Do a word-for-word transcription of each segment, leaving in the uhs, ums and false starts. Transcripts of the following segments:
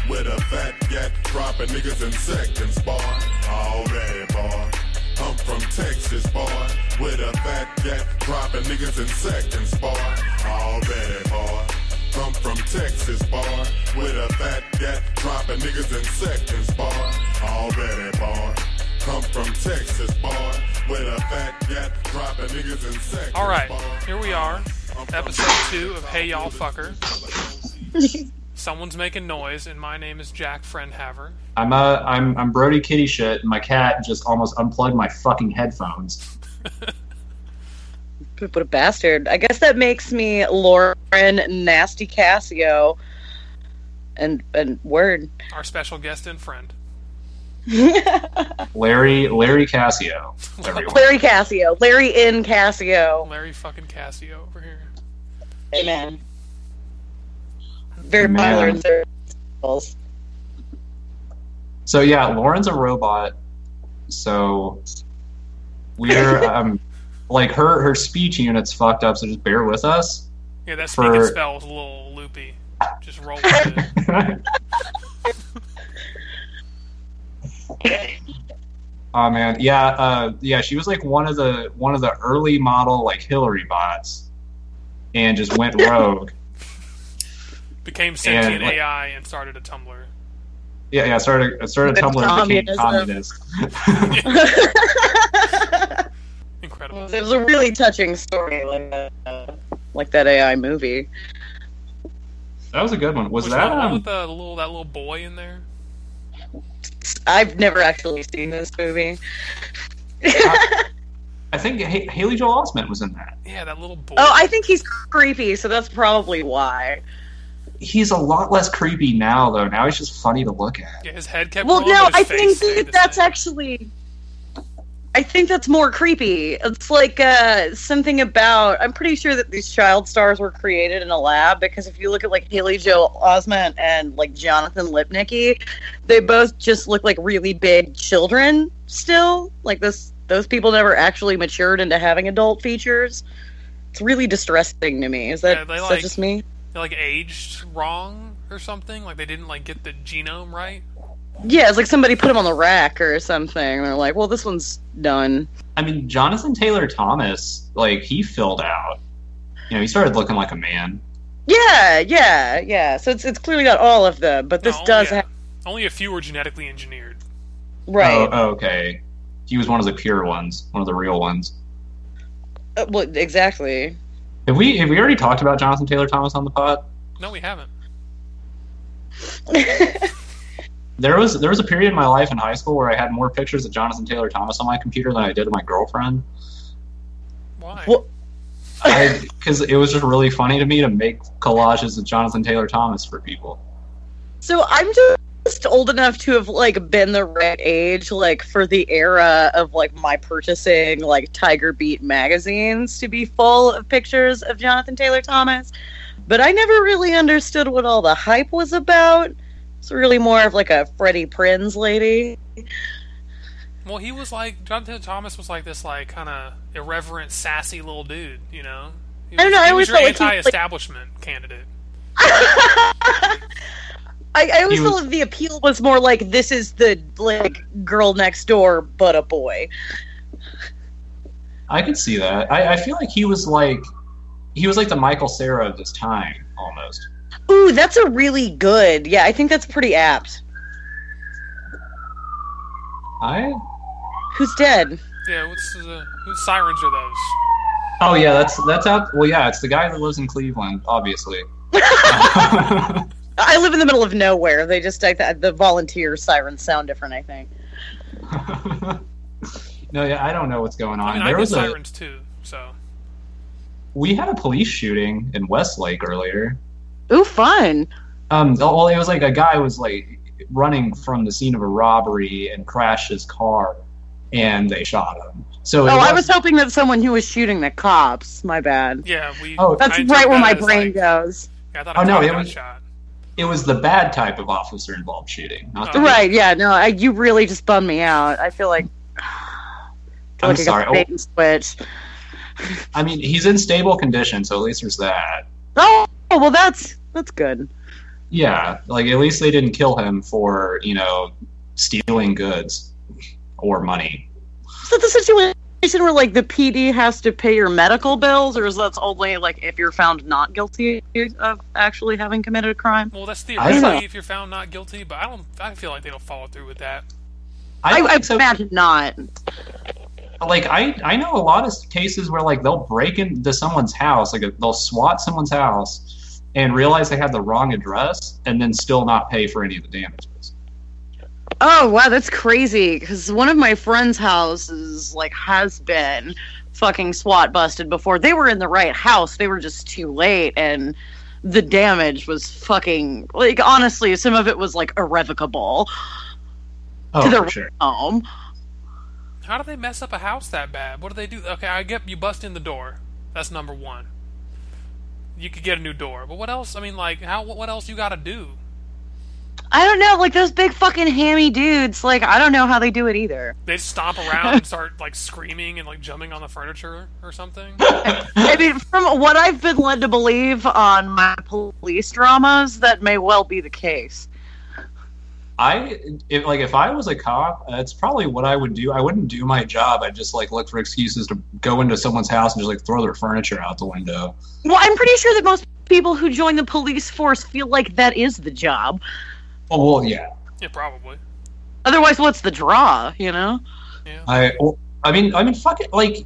with a fat gat, dropping niggas in seconds, boy. Already, boy. I'm from Texas, boy, with a fat gat, dropping niggas in seconds, boy. Already, boy. I'm from Texas, boy, with a fat gat, dropping niggas in seconds, boy. Already, boy. I'm from Texas, boy, with a fat gat, dropping niggas in seconds. All right, here we are, episode two of Hey Y'all Fucker. Someone's making noise, and my name is Jack Friendhaver. I'm uh, I'm I'm Brody Kitty Shit, and my cat just almost unplugged my fucking headphones. What a bastard. I guess that makes me Lauren Nasty Cassio. And and word. Our special guest and friend. Larry Larry Cassio. Everyone. Larry Cassio. Larry in Cassio. Larry fucking Cassio over here. Amen. Very popular in circles. So yeah, Lauren's a robot. So we're um like her her speech unit's fucked up, so just bear with us. Yeah, that speak and spell was a little loopy. Just roll with it. Oh man, yeah, uh, yeah. She was like one of the one of the early model like Hillary bots, and just went rogue. Became sentient and, like, A I and started a Tumblr. Yeah, yeah. Started started a Tumblr and became communist. Incredible. It was a really touching story, like that, uh, like that A I movie. That was a good one. Was, was that one um, with the little that little boy in there? I've never actually seen this movie. I, I think H- Haley Joel Osment was in that. Yeah, that little boy. Oh, I think he's creepy, so that's probably why. He's a lot less creepy now, though. Now he's just funny to look at. Yeah, his head kept Well, growing, no, but his I face think stayed that the that's same. actually... I think that's more creepy. It's like uh, something about... I'm pretty sure that these child stars were created in a lab, because if you look at like Haley Joel Osment and like Jonathan Lipnicki, they both just look like really big children still. Like this, those people never actually matured into having adult features. It's really distressing to me. Is that, Yeah, they, is like- that just me? They like aged wrong or something. Like they didn't like get the genome right. Yeah, it's like somebody put him on the rack or something. They're like, well, this one's done. I mean, Jonathan Taylor Thomas, like, he filled out. You know, he started looking like a man. Yeah, yeah, yeah. So it's it's clearly not all of them, but this No, does only a, have... only a few were genetically engineered. Right. Oh, oh, okay. He was one of the pure ones, one of the real ones. Uh, well, exactly. Have we have we already talked about Jonathan Taylor Thomas on the pod? No, we haven't. There was there was a period in my life in high school where I had more pictures of Jonathan Taylor Thomas on my computer than I did of my girlfriend. Why? Well, Because it was just really funny to me to make collages of Jonathan Taylor Thomas for people. so I'm just old enough to have like been the right age, like for the era of like my purchasing like Tiger Beat magazines to be full of pictures of Jonathan Taylor Thomas, but I never really understood what all the hype was about. It's really more of like a Freddie Prinze lady. Well, he was like Jonathan Thomas was like this like kind of irreverent, sassy little dude. You know. He was, I don't know, I He always was your felt like he was, like- anti-establishment candidate. I, I always He felt was- like the appeal was more like this is the like girl next door, but a boy. I could see that. I, I feel like he was like he was like the Michael Cera of his time, almost. Ooh, that's a really good. Yeah, I think that's pretty apt. I Who's dead? Yeah, what's uh, whose sirens are those? oh yeah, that's that's out. Well, yeah, it's the guy that lives in Cleveland, obviously. I live in the middle of nowhere. They just like the, the volunteer sirens sound different, I think. No, yeah, I don't know what's going on. I mean, there I get was a sirens too. So we had a police shooting in Westlake earlier. Ooh, fun. Um, well, it was like a guy was like running from the scene of a robbery and crashed his car, and they shot him. So it Oh, I was- was hoping that someone who was shooting the cops. My bad. yeah, we. Oh, That's I right took where that my as, brain like, goes. Yeah, I thought Oh, a no, cop it got was- shot. It was the bad type of officer involved shooting, not the Oh. Right, yeah, no, I, you really just bummed me out. I feel like... I feel I'm like I sorry. got the bait and switch. I mean, he's in stable condition, so at least there's that. Oh, well, that's that's good. Yeah, like at least they didn't kill him for, you know, stealing goods or money. Is that the situation where like the P D has to pay your medical bills, or is that only like if you're found not guilty of actually having committed a crime? Well, that's I theoretically don't- if you're found not guilty, but I don't. I feel like they don't follow through with that. I, I think so. imagine not. Like I, I know a lot of cases where like they'll break into someone's house, like they'll SWAT someone's house, and realize they have the wrong address, and then still not pay for any of the damages. Oh wow, that's crazy. Because one of my friends' houses like has been fucking SWAT busted before. They were in the right house. They were just too late, and the damage was fucking like honestly, some of it was like irrevocable Oh, to their for sure. home. How do they mess up a house that bad? What do they do? Okay, I get you bust in the door. That's number one. You could get a new door, but what else? I mean, like, how? What else you got to do? I don't know, like those big fucking hammy dudes. Like I don't know how they do it either. They just stomp around and start like screaming and like jumping on the furniture or something. I mean, from what I've been led to believe on my police dramas, that may well be the case. I if, like if I was a cop, that's probably what I would do. I wouldn't do my job. I'd just like look for excuses to go into someone's house and just like throw their furniture out the window. Well, I'm pretty sure that most people who join the police force feel like that is the job. Oh well, yeah. Yeah, probably. Otherwise, what's the draw? You know? Yeah. I well, I mean I mean fuck it. Like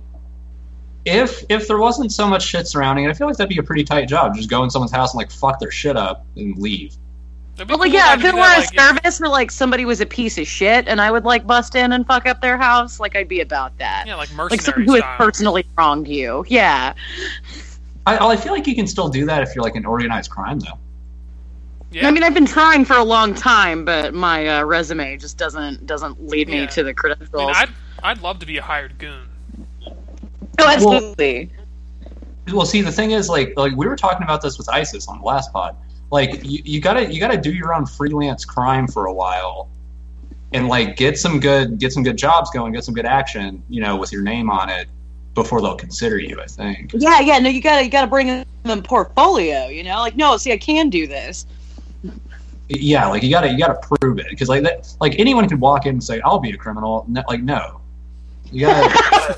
if if there wasn't so much shit surrounding it, I feel like that'd be a pretty tight job. Just go in someone's house and like fuck their shit up and leave. It'd be But like, cool yeah, I if could it do were that, a like, if- service or like somebody was a piece of shit, and I would like bust in and fuck up their house, like I'd be about that. Yeah, like Like someone mercenary who has style. personally wronged you. Yeah. I I feel like you can still do that if you're like an organized crime though. Yeah. I mean, I've been trying for a long time, but my uh, resume just doesn't doesn't lead me Yeah. to the credentials. I mean, I'd I'd love to be a hired goon. oh, absolutely. Well, see, the thing is, like, like we were talking about this with ISIS on the last pod. Like, you, you gotta you gotta do your own freelance crime for a while, and like get some good get some good jobs going, get some good action, you know, with your name on it before they'll consider you. I think. Yeah, yeah. No, you gotta you gotta bring them in portfolio. You know, like no, see, I can do this. Yeah, like you gotta you gotta prove it because like that like anyone can walk in and say I'll be a criminal. No, like no, you gotta.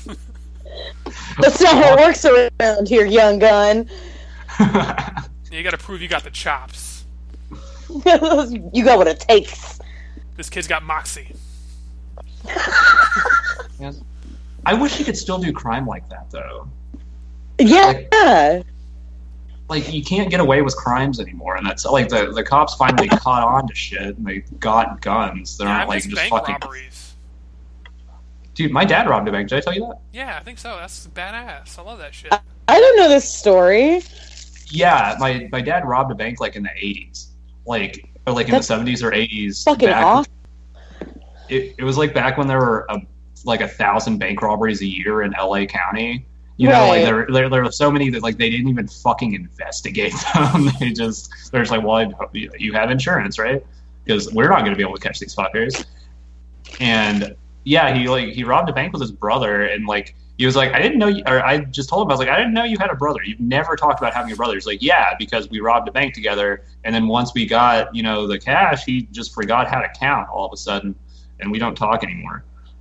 That's not how it works around here, young gun. You got to prove you got the chops. You got what it takes. This kid's got moxie. Yes. I wish you could still do crime like that though. Yeah. Like you can't get away with crimes anymore, and that's like the the cops finally caught on to shit and they got guns. They Yeah, I aren't like miss just bank fucking. robberies. Dude, my dad robbed a bank. Did I tell you that? Yeah, I think so. That's badass. I love that shit. I don't know this story. Yeah, my my dad robbed a bank like in the eighties, like or like in That's the seventies or eighties. Fucking back, awesome. It, it was like back when there were a, like a thousand bank robberies a year in L A County. You know, like Right. there, there there were so many that like they didn't even fucking investigate them. They just they're just like, well, I, you have insurance, right? Because we're not going to be able to catch these fuckers. And yeah, he like he robbed a bank with his brother, and like he was like, I didn't know, you, or I just told him, I was like, I didn't know you had a brother. You've never talked about having a brother. He's like, yeah, because we robbed a bank together, and then once we got, you know, the cash, he just forgot how to count all of a sudden, and we don't talk anymore.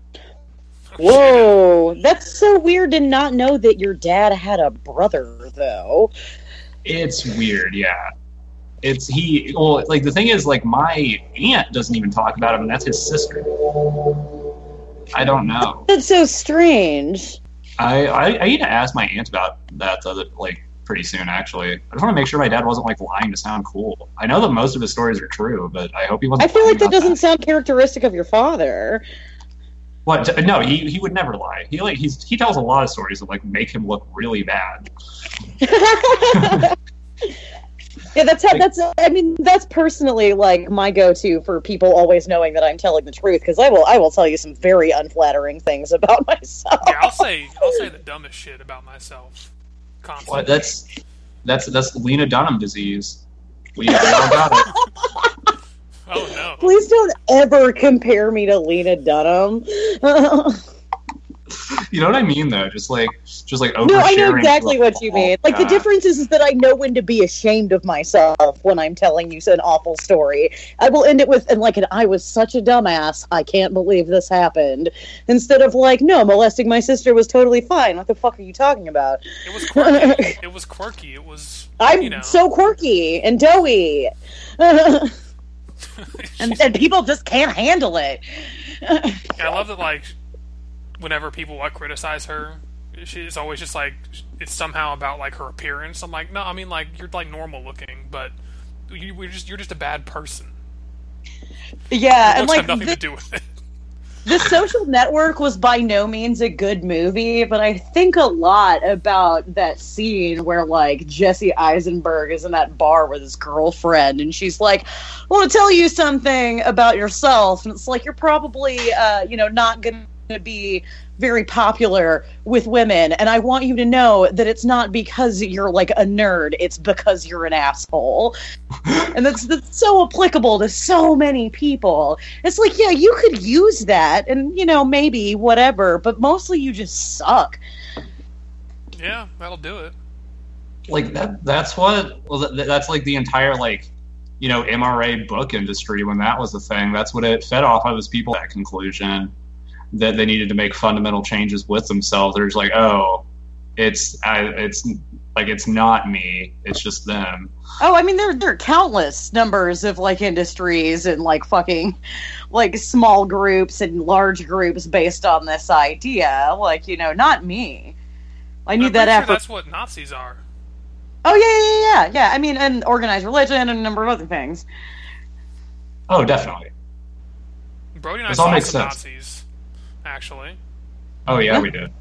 Whoa, that's so weird to not know that your dad had a brother, though. It's weird, yeah. It's he. Well, like the thing is, like my aunt doesn't even talk about him, and that's his sister. I don't know. That's so strange. I, I I need to ask my aunt about that the other, like pretty soon. Actually, I just want to make sure my dad wasn't like lying to sound cool. I know that most of his stories are true, but I hope he wasn't. I feel lying like that about doesn't sound characteristic of your father. What? No, he he would never lie. He like he's he tells a lot of stories that like make him look really bad. Yeah, that's how, that's, I mean, that's personally, like, my go-to for people always knowing that I'm telling the truth, because I will, I will tell you some very unflattering things about myself. Yeah, I'll say I'll say the dumbest shit about myself. Constantly. What? That's that's that's Lena Dunham disease. We, we all got it. Oh no. Please don't ever compare me to Lena Dunham. You know what I mean, though? Just like, just like oversharing. No, I know exactly to a what you fault. mean. Like, the Yeah. difference is, is that I know when to be ashamed of myself when I'm telling you an awful story. I will end it with, and like, an, I was such a dumbass, I can't believe this happened. Instead of like, no, molesting my sister was totally fine. What the fuck are you talking about? It was quirky. It was quirky. It was, I'm you know. so quirky and doughy. and, and people just can't handle it. And I love that, like, whenever people like criticize her, she's always just like, it's somehow about like her appearance. I'm like, no, I mean, like, you're like normal looking, but you, we're just you're just a bad person. Yeah, Your and looks like have nothing the, to do with it. The Social Network was by no means a good movie, but I think a lot about that scene where like Jesse Eisenberg is in that bar with his girlfriend, and she's like, "I want to tell you something about yourself," and it's like, you're probably, uh, you know, not going to be very popular with women, and I want you to know that it's not because you're like a nerd, it's because you're an asshole. And that's, that's so applicable to so many people. It's like, yeah, you could use that, and, you know, maybe, whatever, but mostly you just suck. Yeah, that'll do it. Like that that's what well that, that's like the entire like you know M R A book industry when that was a thing. That's what it fed off of, was people at that conclusion that they needed to make fundamental changes with themselves. They're just like, oh, it's I, it's like it's not me, it's just them. Oh, I mean, there, there are countless numbers of, like, industries and, like, fucking, like, small groups and large groups based on this idea. Like, you know, not me. I need I'm that pretty sure effort. that's what Nazis are. Oh, yeah, yeah, yeah, yeah. I mean, and organized religion and a number of other things. Oh, definitely. Brody and I This all saw makes some sense. Nazis, actually. Oh yeah, Yeah. we did.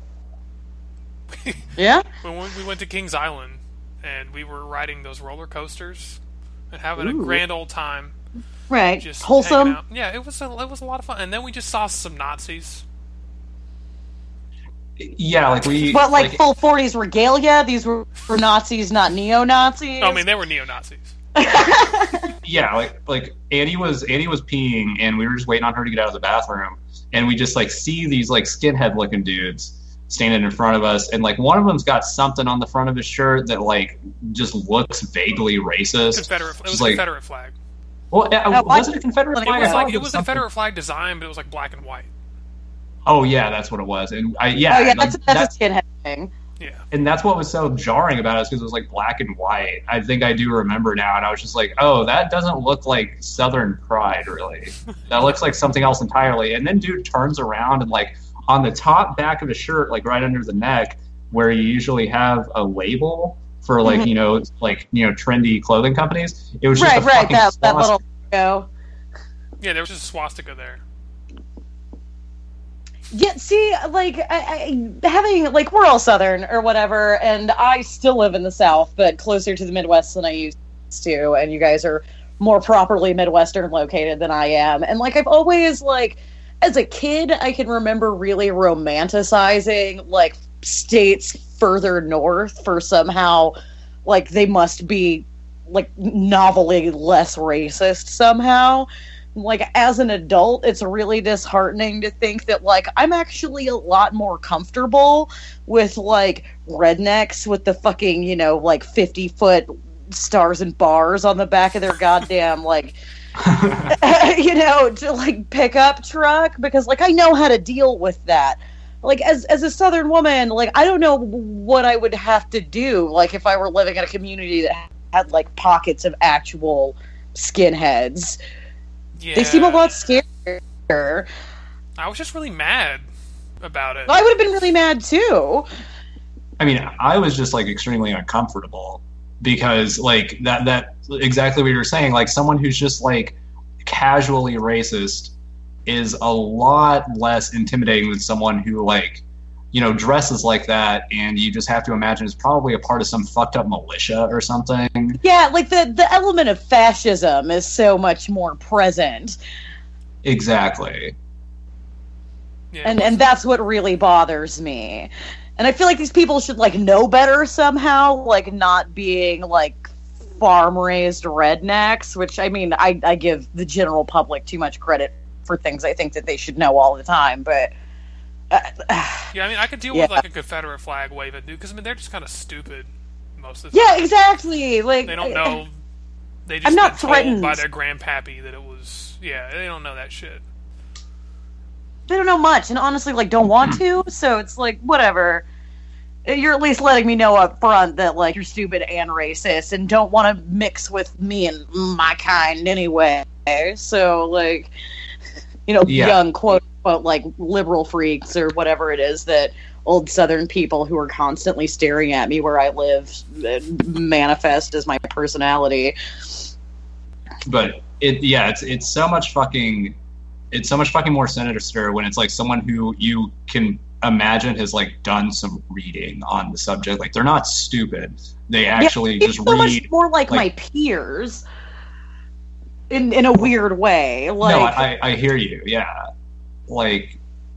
Yeah? When we we went to Kings Island, and we were riding those roller coasters and having Ooh. a grand old time. Right. Just Wholesome. hanging out. Yeah, it was a, it was a lot of fun. And then we just saw some Nazis. Yeah, like we. What, like, full forties regalia? These were, were Nazis, not neo-Nazis? Oh, I mean, they were neo-Nazis. Yeah, like like Annie was Annie was peeing, and we were just waiting on her to get out of the bathroom, and we just like see these like skinhead looking dudes standing in front of us, and like one of them's got something on the front of his shirt that like just looks vaguely racist. Confederate. It was Just a like, Confederate flag. well, uh, Uh, why- was it a Confederate It It flag? was I like thought it was a something- Confederate flag design, but it was like black and white. Oh yeah, that's what it was, and I yeah, Oh, yeah, like, that's, that- that's a skinhead thing. Yeah. and that's what was so jarring about us, because it was like black and white. I think I do remember now, and I was just like, oh, that doesn't look like Southern pride, really. That looks like something else entirely. And then dude turns around and like on the top back of his shirt, like right under the neck, where you usually have a label for like Mhm. you know like you know trendy clothing companies, it was just Right, a right, fucking that, that swastika. little go. Yeah, there was just a swastika there. Yeah, see, like, I, I, having, like, we're all Southern or whatever, and I still live in the South, but closer to the Midwest than I used to, and you guys are more properly Midwestern located than I am. And, like, I've always, like, as a kid, I can remember really romanticizing, like, states further north for somehow, like, they must be, like, novelly less racist somehow. Like, as an adult, it's really disheartening to think that, like, I'm actually a lot more comfortable with, like, rednecks with the fucking, you know, like, fifty-foot stars and bars on the back of their goddamn, like, you know, to, like, pickup truck, because, like, I know how to deal with that. Like, as as a Southern woman, like, I don't know what I would have to do, like, if I were living in a community that had, like, pockets of actual skinheads. Yeah. They seem a lot scarier. I was just really mad about it. I would have been really mad too. I mean, I was just like extremely uncomfortable because like that that exactly what you were saying, like someone who's just like casually racist is a lot less intimidating than someone who like, you know, dresses like that, and you just have to imagine is probably a part of some fucked up militia or something. Yeah, like the the element of fascism is so much more present. Exactly. Yeah, And and that's what really bothers me. And I feel like these people should like know better somehow, like not being like farm raised rednecks, which I mean I, I give the general public too much credit for things I think that they should know all the time, but Uh, Yeah, I mean, I could deal Yeah. with like a Confederate flag waving, dude, because I mean they're just kind of stupid most of the yeah, time. exactly. Like They don't know. They just I'm not been told threatened. by their grandpappy that it was. Yeah, they don't know that shit. They don't know much, and honestly, like, don't want to. So it's like, whatever. You're at least letting me know up front that like you're stupid and racist, and don't want to mix with me and my kind anyway. So like, you know, Yeah. young quote unquote like liberal freaks or whatever it is that old Southern people who are constantly staring at me where I live uh, manifest as my personality. But it, yeah, it's it's so much fucking, it's so much fucking more sinister when it's like someone who you can imagine has like done some reading on the subject. Like they're not stupid. They actually Yeah, just it's so much read. more like, like- my peers. In in a weird way, like no, I, I hear you. Yeah, like.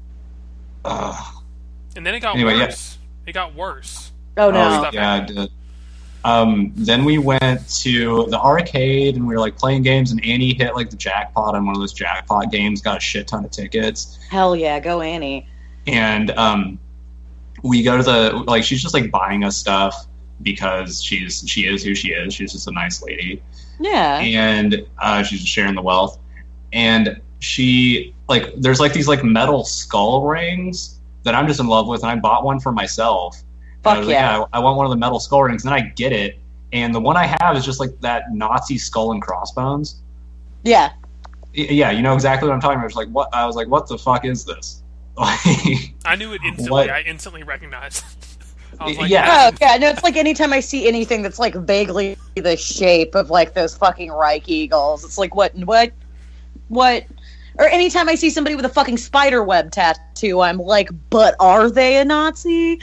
Uh, And then it got Anyway, yeah. worse. It got worse. oh no, stuff yeah. happened. it did. Um, then we went to the arcade and we were like playing games, and Annie hit like the jackpot on one of those jackpot games, got a shit ton of tickets, hell yeah, go Annie. and um, we go to the like she's just like buying us stuff because she's she is who she is. She's just a nice lady. Yeah, And uh, she's just sharing the wealth. And she like there's like these like metal skull rings that I'm just in love with, and I bought one for myself. And Fuck I was like, yeah. I, I want one of the metal skull rings. And then I get it, and the one I have is just like that Nazi skull and crossbones. yeah. Y- Yeah, you know exactly what I'm talking about. It's like what I was like, what the fuck is this? Like, I knew it instantly. What? I instantly recognized. I was like, Yeah. Oh yeah, no, it's like anytime I see anything that's like vaguely the shape of like those fucking Reich Eagles, it's like what, what, what? Or anytime I see somebody with a fucking spider web tattoo, I'm like, but are they a Nazi?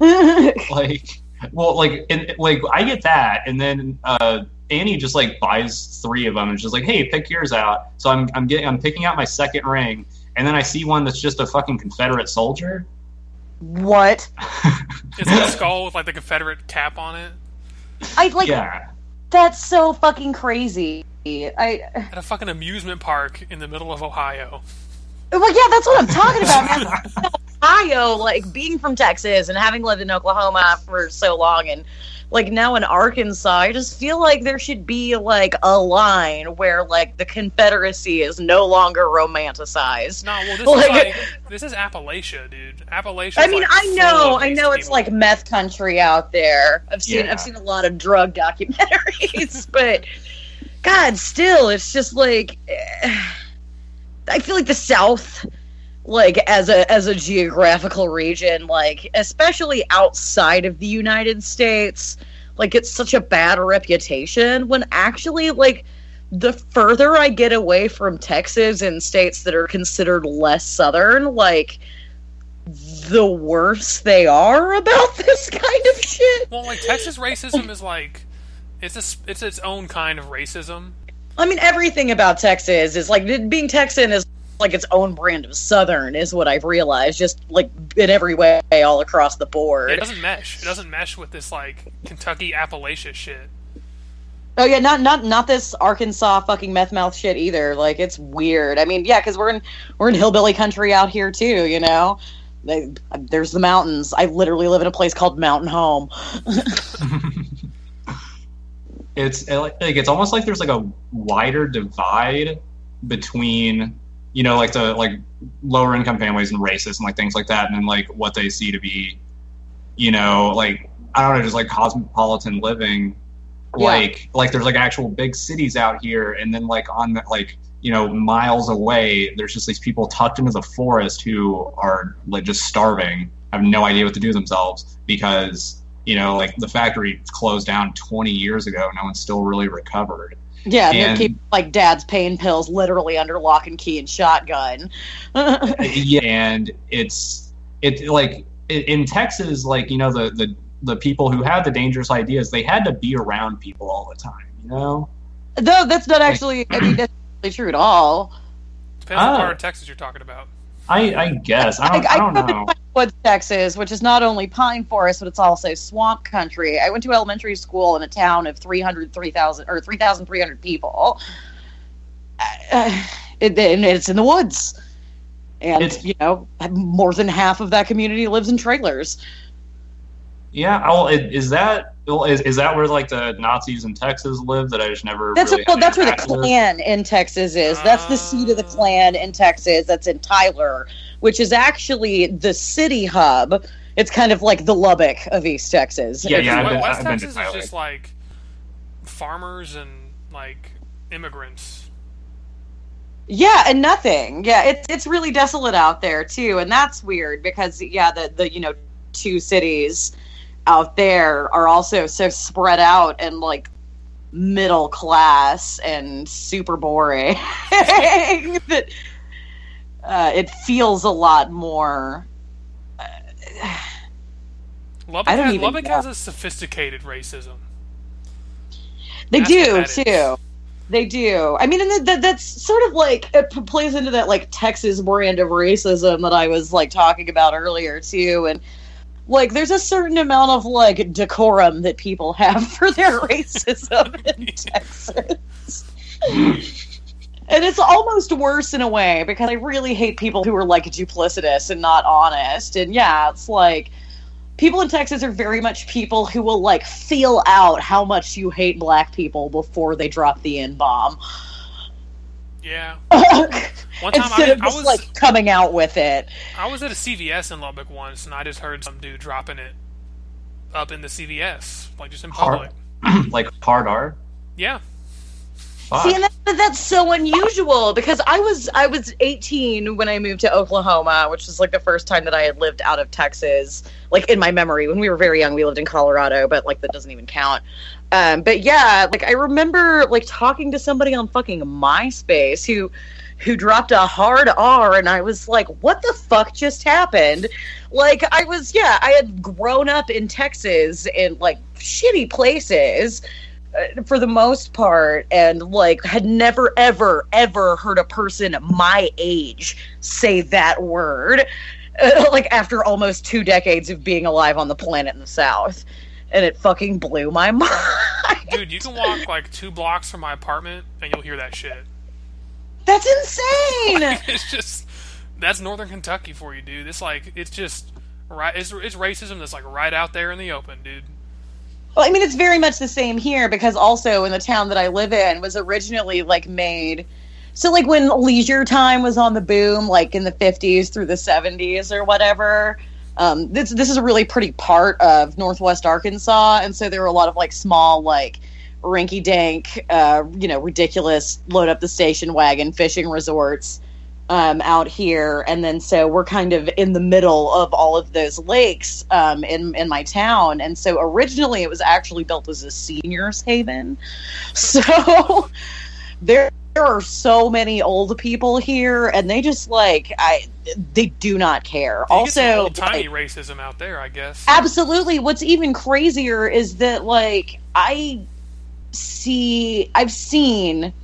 like, well, like, and, like I get that, and then uh, Annie just like buys three of them, and she's like, "Hey, pick yours out." So I'm I'm getting I'm picking out my second ring, and then I see one that's just a fucking Confederate soldier. What? It's like a skull with like the Confederate cap on it I like Yeah, that's so fucking crazy. I at a fucking amusement park in the middle of Ohio. well, yeah, that's what I'm talking about, man. Ohio, like being from Texas and having lived in Oklahoma for so long, and like now in Arkansas, I just feel like there should be like a line where like the Confederacy is no longer romanticized. No, well, this Like- is like this is Appalachia, dude. Appalachia. I mean, like I know, full of I these know, it's people. like meth country out there. I've seen, Yeah. I've seen a lot of drug documentaries, but God, still, it's just like eh, I feel like the South, like as a as a geographical region, like especially outside of the United States, like it's such a bad reputation. When actually, like the further I get away from Texas and states that are considered less southern, like the worse they are about this kind of shit. Well, like Texas racism is like it's a, it's its own kind of racism. I mean, everything about Texas is like being Texan is like its own brand of Southern, is what I've realized. Just like in every way, all across the board. It doesn't mesh. It doesn't mesh with this like Kentucky Appalachia shit. Oh yeah, not not not this Arkansas fucking meth mouth shit either. Like it's weird. I mean, yeah, because we're in we're in hillbilly country out here too. You know, they, there's the mountains. I literally live in a place called Mountain Home. it's like it's almost like there's like a wider divide between, you know, like the like lower income families and racists and like things like that, and then like what they see to be, you know, like I don't know, just like cosmopolitan living. Yeah. Like like there's like actual big cities out here, and then like on the, like you know miles away, there's just these people tucked into the forest who are like just starving, have no idea what to do with themselves because you know like the factory closed down twenty years ago. No one's still really recovered. Yeah, and, And- they keep like dad's pain pills literally under lock and key and shotgun. Yeah, and it's it like in in Texas, like you know the the the people who had the dangerous ideas, they had to be around people all the time, you know. No, that's not actually. I mean, that's not really true at all. Depends on Ah. what part of Texas you're talking about. I I guess I don't I, I don't grew up in know. Pine Woods, Texas, which is not only pine forest, but it's also swamp country. I went to elementary school in a town of three hundred, three thousand, or three thousand three hundred people. Uh, it, and it's in the woods. And, It's- you know, more than half of that community lives in trailers. Yeah, well, it, is that well, is, is that where like the Nazis in Texas live that I just never That's really well, had that's where the interaction with? Klan in Texas is. That's the seat of the Klan in Texas. That's in Tyler, which is actually the city hub. It's kind of like the Lubbock of East Texas. Yeah, yeah, I've been- West I've been to Texas is Tyler. just like farmers and like immigrants. Yeah, and nothing. Yeah, it's it's really desolate out there too, and that's weird because yeah, the the you know two cities out there are also so spread out and like middle class and super boring that uh, it feels a lot more. Uh, Lubbock, I don't has, even Lubbock know. has a sophisticated racism. They That's do what that too. is. They do. I mean, and that, that, that's sort of like it p- plays into that like Texas brand of racism that I was like talking about earlier too. And like, there's a certain amount of like decorum that people have for their racism in Texas. And it's almost worse in a way because I really hate people who are like duplicitous and not honest. And yeah, it's like people in Texas are very much people who will like feel out how much you hate black people before they drop the N-bomb. Yeah. One time Instead I, of I just was like coming out with it. I was at a C V S in Lubbock once, and I just heard some dude dropping it up in the C V S, like just in public. Hard, like hard R. Yeah. Fuck. See, and that, that's so unusual because I was I was eighteen when I moved to Oklahoma, which was like the first time that I had lived out of Texas. Like in my memory, when we were very young, we lived in Colorado, but like that doesn't even count. Um, but yeah, like I remember like talking to somebody on fucking MySpace who who dropped a hard R, and I was like, "What the fuck just happened?" Like I was, yeah, I had grown up in Texas in like shitty places. Uh, for the most part, and like had never ever ever heard a person my age say that word uh, like after almost two decades of being alive on the planet in the South, and it fucking blew my mind. Dude, you can walk like two blocks from my apartment and you'll hear that shit. That's insane. It's just that's Northern Kentucky for you, dude. It's like it's just right. It's, it's racism that's like right out there in the open, dude. Well, I mean, it's very much the same here because also in the town that I live in was originally like made. So like when leisure time was on the boom, like in the fifties through the seventies or whatever. Um, this this is a really pretty part of Northwest Arkansas, and so there were a lot of like small like rinky-dink, uh, you know, ridiculous load up the station wagon fishing resorts um, out here, and then so we're kind of in the middle of all of those lakes um, in in my town, and so originally it was actually built as a seniors haven. So there there are so many old people here, and they just like I they do not care. You get some Also, old-timey like, racism out there, I guess. absolutely. What's even crazier is that like I see I've seen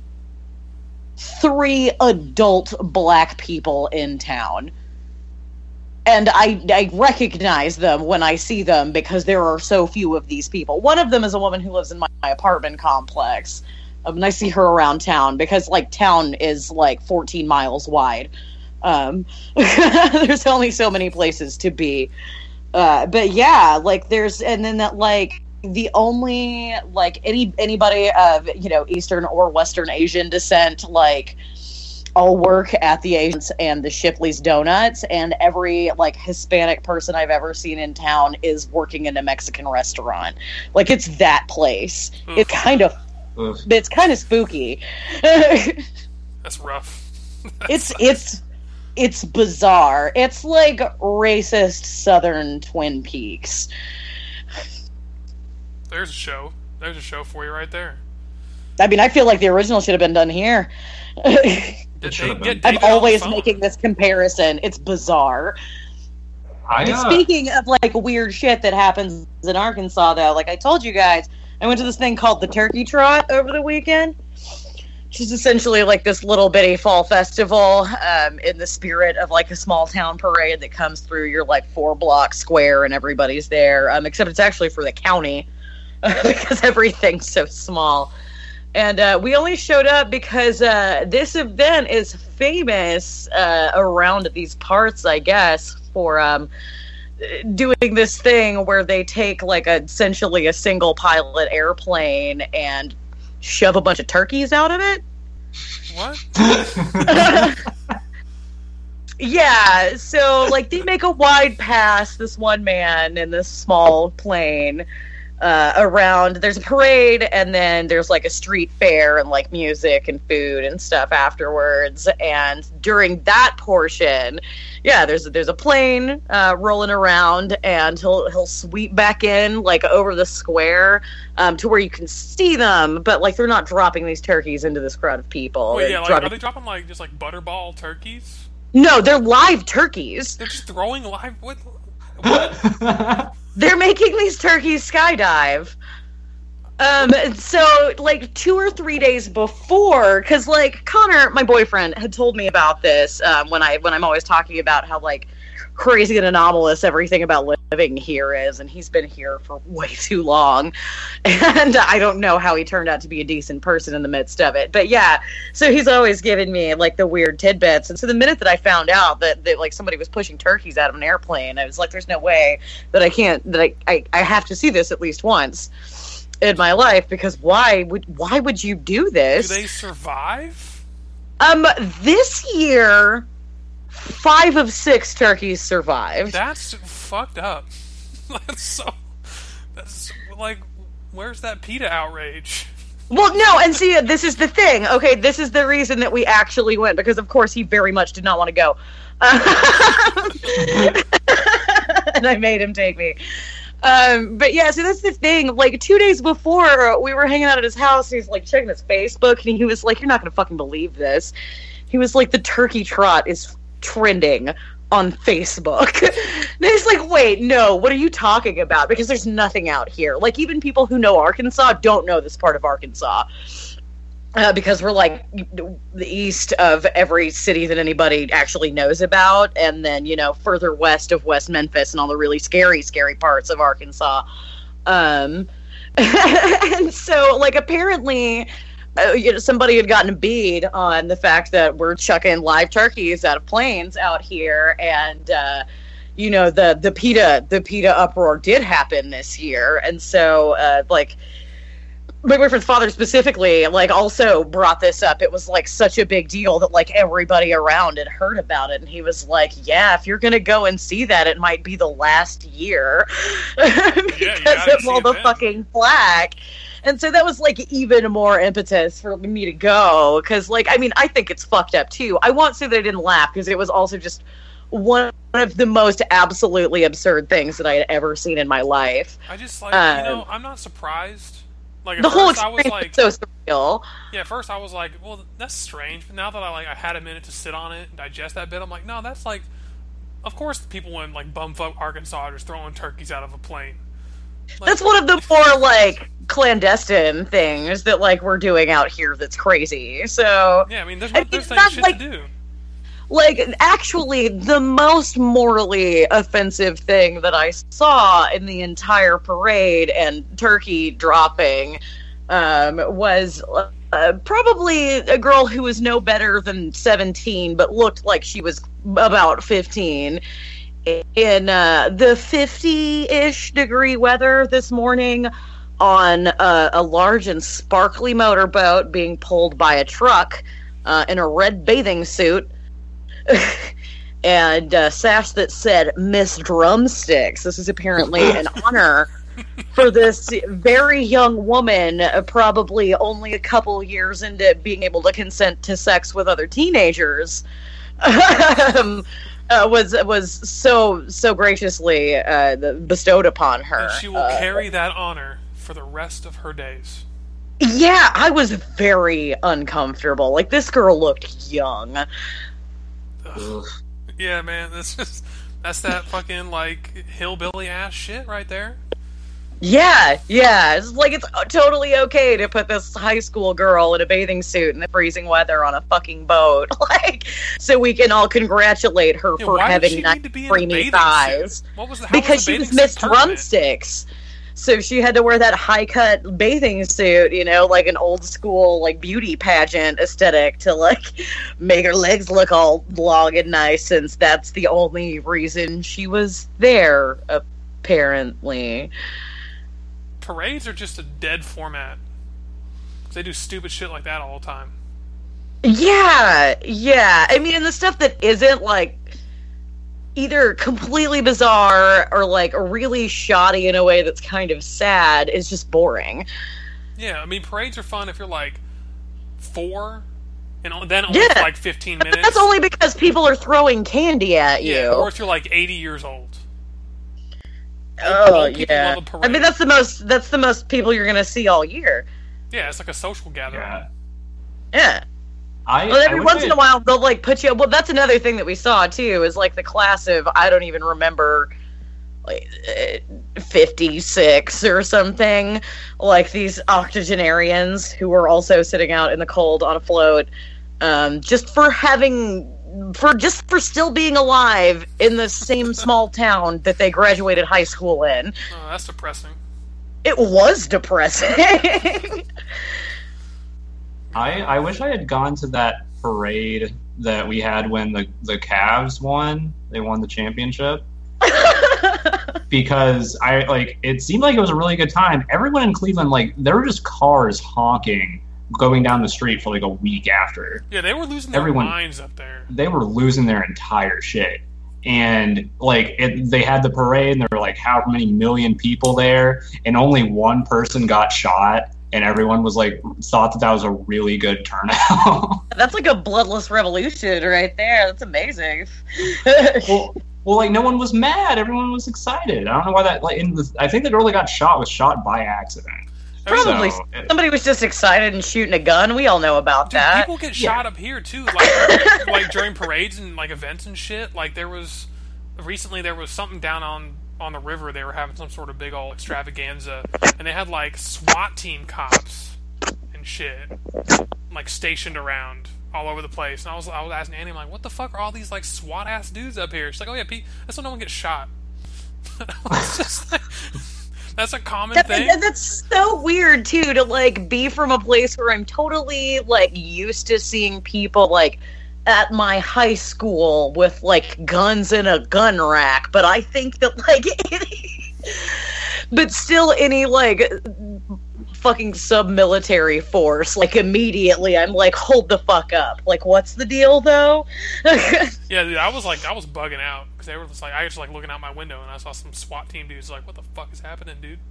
three adult black people in town, and I, I recognize them when I see them because there are so few of these people. One of them is a woman who lives in my, my apartment complex, um, and I see her around town because like town is like fourteen miles wide. Um, there's only so many places to be, uh, but yeah, like there's and then that like the only like any anybody of you know Eastern or Western Asian descent like all work at the Asians and the Shipley's Donuts, and every like Hispanic person I've ever seen in town is working in a Mexican restaurant. Like it's that place. Oof. It's kind of Oof. it's kind of spooky. That's rough. it's it's it's bizarre. It's like racist Southern Twin Peaks. There's a show. There's a show for you right there. I mean, I feel like the original should have been done here. Did should they have get been. I'm David on the always phone? making this comparison. It's bizarre. I, And uh, speaking of like weird shit that happens in Arkansas, though, like I told you guys, I went to this thing called the Turkey Trot over the weekend, which is essentially like this little bitty fall festival um, in the spirit of like a small town parade that comes through your like four block square and everybody's there, um, except it's actually for the county because everything's so small. And uh, we only showed up because uh, this event is famous uh, around these parts, I guess, for um, doing this thing where they take like a, essentially a single pilot airplane and shove a bunch of turkeys out of it. What? Yeah, so like they make a wide pass, this one man in this small plane uh, around. There's a parade, and then there's like a street fair and like music and food and stuff afterwards. And during that portion, yeah, there's there's a plane uh, rolling around, and he'll he'll sweep back in like over the square um, to where you can see them, but like they're not dropping these turkeys into this crowd of people. Wait, They're yeah, like, dropping- are they dropping like just like butterball turkeys? No, they're live turkeys. They're just throwing live. What? What? They're making these turkeys skydive. Um, so like two or three days before, because like Connor, my boyfriend, had told me about this um, when I when I'm always talking about how like crazy and anomalous everything about living here is, and he's been here for way too long, and I don't know how he turned out to be a decent person in the midst of it. But yeah, so he's always given me like the weird tidbits, and so the minute that I found out that, that like somebody was pushing turkeys out of an airplane, I was like, there's no way that I can't that I, I, I have to see this at least once in my life, because why would why would you do this? Do they survive? Um, this year, five of six turkeys survived. That's fucked up. That's so. That's like, where's that PETA outrage? Well, no, and see, this is the thing. Okay, this is the reason that we actually went, because of course he very much did not want to go, and I made him take me. Um, but yeah, so that's the thing. Like two days before, we were hanging out at his house. And he's like checking his Facebook, and he was like, "You're not gonna fucking believe this." He was like, "The turkey trot is trending on Facebook." And he's like, "Wait, no, what are you talking about?" Because there's nothing out here. Like even people who know Arkansas don't know this part of Arkansas. Uh, because we're like the east of every city that anybody actually knows about, and then you know further west of West Memphis and all the really scary, scary parts of Arkansas. Um, and so, like, apparently, uh, you know, somebody had gotten a bead on the fact that we're chucking live turkeys out of planes out here, and uh, you know the the PETA the PETA uproar did happen this year, and so uh, like. My boyfriend's father specifically, like, also brought this up. It was, like, such a big deal that, like, everybody around had heard about it. And he was like, yeah, if you're going to go and see that, it might be the last year. because yeah, of all the then. fucking flack. And so that was, like, even more impetus for me to go. Because, like, I mean, I think it's fucked up, too. I won't say that I didn't laugh, because it was also just one of the most absolutely absurd things that I had ever seen in my life. I just, like, Um, you know, I'm not surprised. Like, at The whole first I was experience like, is so surreal. yeah, at first I was like, well, that's strange. But now that I like, I had a minute to sit on it and digest that bit, I'm like, no, that's like, of course, people in like bumfuck Arkansas are just throwing turkeys out of a plane. Like, That's one of the more, like, clandestine things that, like, we're doing out here that's crazy. So, yeah, I mean, there's, I no, mean, there's it's things not shit like- to do. like, actually, the most morally offensive thing that I saw in the entire parade and turkey dropping um, was uh, probably a girl who was no better than seventeen, but looked like she was about fifteen, in uh, the fifty-ish degree weather this morning on uh, a large and sparkly motorboat being pulled by a truck uh, in a red bathing suit. And uh, sash that said Miss Drumsticks. This is apparently an honor for this very young woman, uh, probably only a couple years into being able to consent to sex with other teenagers. um, uh, was was so so graciously uh, bestowed upon her. And she will Uh, carry that honor for the rest of her days. Yeah, I was very uncomfortable. Like, this girl looked young. Ugh. Yeah, man, that's just that's that fucking like hillbilly ass shit right there. Yeah, yeah. It's like it's totally okay to put this high school girl in a bathing suit in the freezing weather on a fucking boat, like, so we can all congratulate her Yeah, for why did having she nice need to be in a creamy bathing thighs. suit? What was the how Because was the she was bathing Miss suit permanent? Drumsticks. So she had to wear that high-cut bathing suit, you know, like an old-school, like, beauty pageant aesthetic to, like, make her legs look all long and nice, since that's the only reason she was there, apparently. Parades are just a dead format. They do stupid shit like that all the time. Yeah, yeah. I mean, and the stuff that isn't, like, either completely bizarre or, like, really shoddy in a way that's kind of sad is just boring. Yeah, I mean, parades are fun if you're, like, four, and then only Yeah. for, like, fifteen minutes. But that's only because people are throwing candy at you. Yeah, or if you're, like, eighty years old. Oh, Old people yeah. love a parade. I mean, that's the most, that's the most people you're gonna see all year. Yeah, it's like a social gathering. Yeah. Yeah. I, Well, every I once wish in a I- while, they'll, like, put you... Well, that's another thing that we saw, too, is, like, the class of, I don't even remember, like, uh, fifty-six or something. Like, these octogenarians who were also sitting out in the cold on a float, um, just for having... For just for still being alive in the same small town that they graduated high school in. Oh, that's depressing. It was depressing. I, I wish I had gone to that parade that we had when the, the Cavs won. They won the championship. Because I like it seemed like it was a really good time. Everyone in Cleveland, like, there were just cars honking going down the street for like a week after. Yeah, they were losing their Everyone- minds up there. They were losing their entire shit. And like it, they had the parade, and there were like how many million people there, and only one person got shot, and everyone was like thought that that was a really good turnout. That's like a bloodless revolution right there. That's amazing. well, well, like no one was mad. Everyone was excited. I don't know why that. Like, in the, I think the girl that got shot was shot by accident. Probably So, it- somebody was just excited and shooting a gun. We all know about Dude, that. people get Yeah. shot up here too, like like during parades and like events and shit. Like there was recently there was something down on on the river. They were having some sort of big old extravaganza, and they had like SWAT team cops and shit like stationed around all over the place. And I was I was asking Annie, I'm like, what the fuck are all these like SWAT ass dudes up here? She's like, oh yeah, Pete, that's so no one gets shot. It's just like, that's a common That- thing. that- that's so weird too, to like be from a place where I'm totally like used to seeing people like at my high school with like guns in a gun rack, but I think that like any, but still any like fucking sub-military force, like immediately I'm like, hold the fuck up, like what's the deal though? Yeah, dude, I was like, I was bugging out because they were just like, I was like looking out my window and I saw some SWAT team dudes like, what the fuck is happening, dude?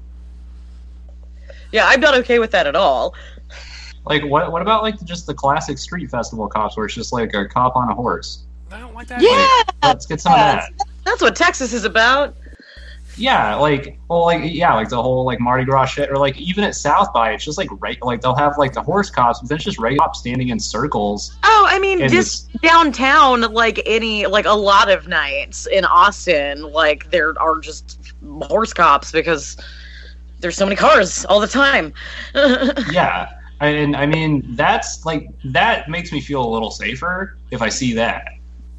Yeah, I'm not okay with that at all. like what? What about like just the classic street festival cops, where it's just like a cop on a horse? I don't like that. Yeah, Let's get some of that. that's what Texas is about. Yeah, like, well, like, yeah, like the whole like Mardi Gras shit, or like even at South by, it's just like right, like they'll have like the horse cops, but then it's just regular cops standing in circles. Oh, I mean, And just downtown, like any, like a lot of nights in Austin, like there are just horse cops because there's so many cars all the time. Yeah, and I mean that's like that makes me feel a little safer if I see that.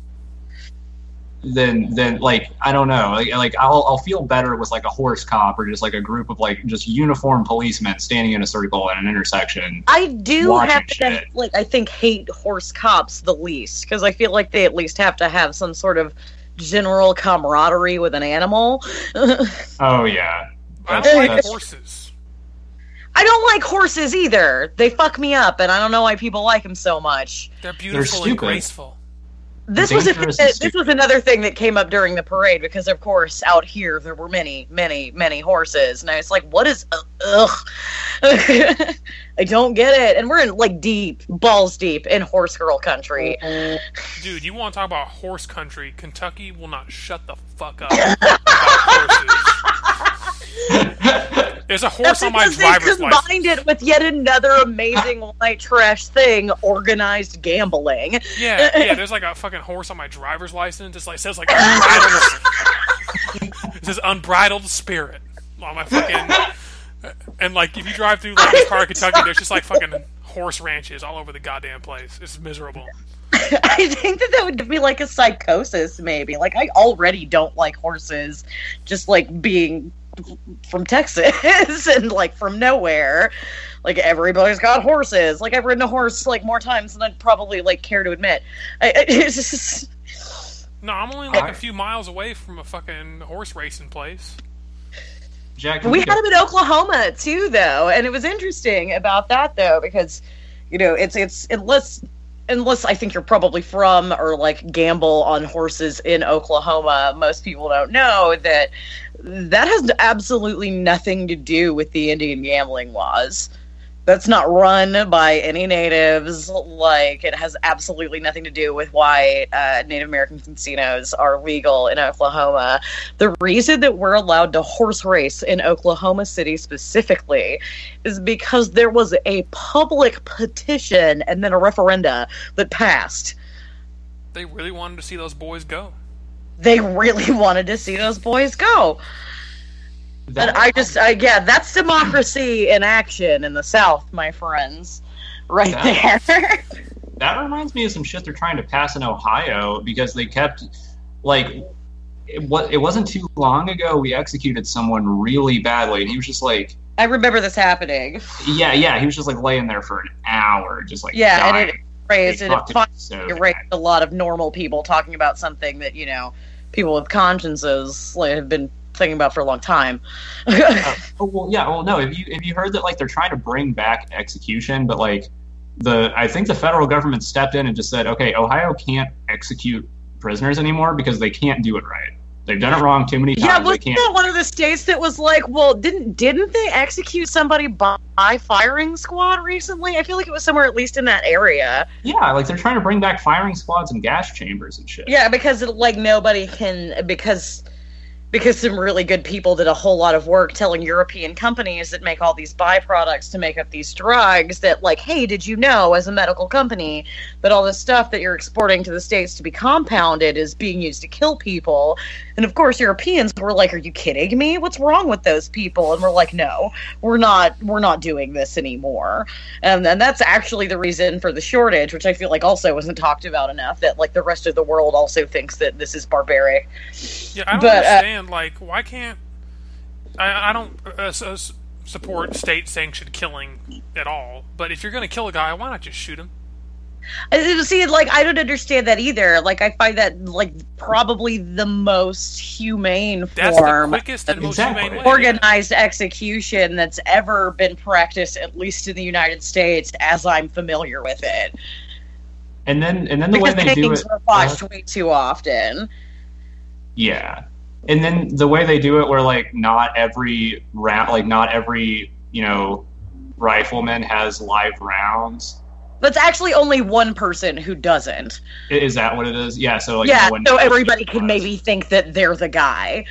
Then, then like I don't know, like, like I'll I'll feel better with like a horse cop or just like a group of like just uniformed policemen standing in a circle at an intersection. I do Watching have to, shit. like, I think hate horse cops the least because I feel like they at least have to have some sort of general camaraderie with an animal. Oh yeah, I That's- don't like that's- horses. I don't like horses either. They fuck me up, and I don't know why people like them so much. They're beautiful and stupid. graceful. This was a, Dangerous and this stupid. was another thing that came up during the parade because, of course, out here there were many, many, many horses, and I was like, "What is uh, ugh?" I don't get it. And we're in like deep, balls deep in horse girl country. Dude, you want to talk about horse country? Kentucky will not shut the fuck up about horses. There's a horse That's on my because they driver's combined license. it with yet another amazing white trash thing: organized gambling. Yeah, yeah. There's like a fucking horse on my driver's license. It's like it says like unbridled. It says unbridled spirit on my fucking. And like if you drive through like this part of Kentucky, there's just like fucking horse ranches all over the goddamn place. It's miserable. I think that that would give me like a psychosis, maybe. Like I already don't like horses, just like being from Texas and like from nowhere. Like everybody's got horses. Like I've ridden a horse like more times than I'd probably like care to admit. I, I, it's just... No, I'm only like a few miles away from a fucking horse racing place. Jack, we had them in Oklahoma too, though, and it was interesting about that though because, you know, it's it's unless unless I think you're probably from or like gamble on horses in Oklahoma, most people don't know that that has absolutely nothing to do with the Indian gambling laws. That's not run by any natives. Like, it has absolutely nothing to do with why uh, Native American casinos are legal in Oklahoma. The reason that we're allowed to horse race in Oklahoma City specifically is because there was a public petition and then a referenda that passed. They really wanted to see those boys go. They really wanted to see those boys go. But I just, I, yeah, that's democracy in action in the South, my friends. Right that, there. That reminds me of some shit they're trying to pass in Ohio because they kept, like, it, what, it wasn't too long ago we executed someone really badly, and he was just like... I remember this happening. Yeah, yeah, he was just, like, laying there for an hour, just, like, yeah, dying. and it raised, and it, so it raised a lot of normal people talking about something that, you know, people with consciences like, have been thinking about for a long time. uh, oh, well, yeah. Well, no. Have you have you heard that like they're trying to bring back execution, but like the I think the federal government stepped in and just said, okay, Ohio can't execute prisoners anymore because they can't do it right. They've done it wrong too many times. Yeah, wasn't wasn't that one of the states that was like, well, didn't didn't they execute somebody by firing squad recently? I feel like it was somewhere at least in that area. Yeah, like they're trying to bring back firing squads and gas chambers and shit. Yeah, because like nobody can because. Because some really good people did a whole lot of work telling European companies that make all these byproducts to make up these drugs that, like, hey, did you know, as a medical company, that all this stuff that you're exporting to the States to be compounded is being used to kill people? And, of course, Europeans were like, are you kidding me? What's wrong with those people? And we're like, no, we're not we're not doing this anymore. And then that's actually the reason for the shortage, which I feel like also wasn't talked about enough, that, like, the rest of the world also thinks that this is barbaric. Yeah, I don't but, understand. Uh, Like, why can't I? I don't uh, uh, support state-sanctioned killing at all. But if you're going to kill a guy, why not just shoot him? See, like, I don't understand that either. Like, I find that like probably the most humane That's form, the quickest and most exactly. humane way. organized execution that's ever been practiced, at least in the United States, as I'm familiar with it. And then, and then the because way they do hangings it, are watched uh, way too often. Yeah. And then the way they do it where like not every round like not every, you know, rifleman has live rounds. That's actually only one person who doesn't. Is that what it is? Yeah, so like Yeah, no one so knows everybody who it can was. maybe think that they're the guy.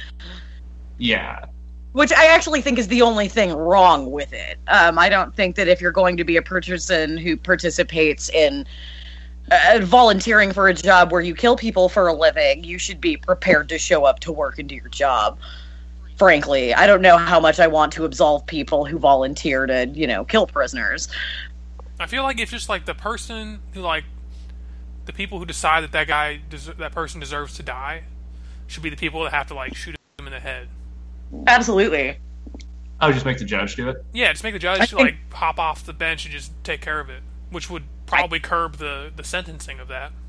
Yeah. Which I actually think is the only thing wrong with it. Um, I don't think that if you're going to be a person who participates in Uh, volunteering for a job where you kill people for a living, you should be prepared to show up to work and do your job. Frankly, I don't know how much I want to absolve people who volunteer to, you know, kill prisoners. I feel like it's just like the person who, like, the people who decide that that guy, des- that person deserves to die, should be the people that have to like shoot him in the head. Absolutely. Oh, just make the judge do it? Yeah, just make the judge I to think- like hop off the bench and just take care of it, which would probably curb the, the sentencing of that.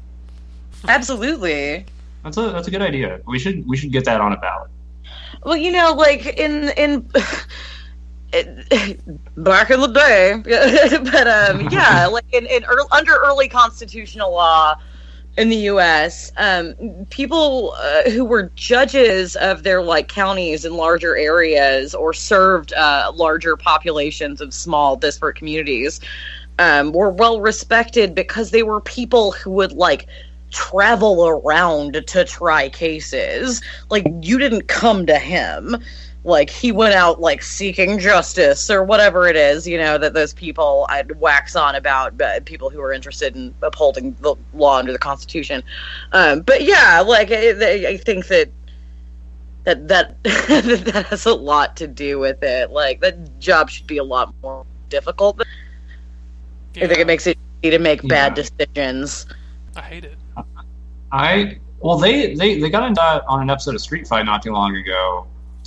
Absolutely. That's a that's a good idea. We should we should get that on a ballot. Well, you know, like in in back in the day, but um, yeah, like in, in early, under early constitutional law in the U S, um, people uh, who were judges of their like counties in larger areas or served uh, larger populations of small disparate communities um, were well respected because they were people who would like travel around to try cases. Like, you didn't come to him. Like, he went out, like, seeking justice or whatever it is, you know, that those people I'd wax on about, uh, people who are interested in upholding the law under the Constitution. Um, but, yeah, like, I, I think that that, that that has a lot to do with it. Like, that job should be a lot more difficult. Yeah, I think it makes it easy to make bad Yeah. decisions. I hate it. I well they, they, they got into that on an episode of Street Fight not too long ago,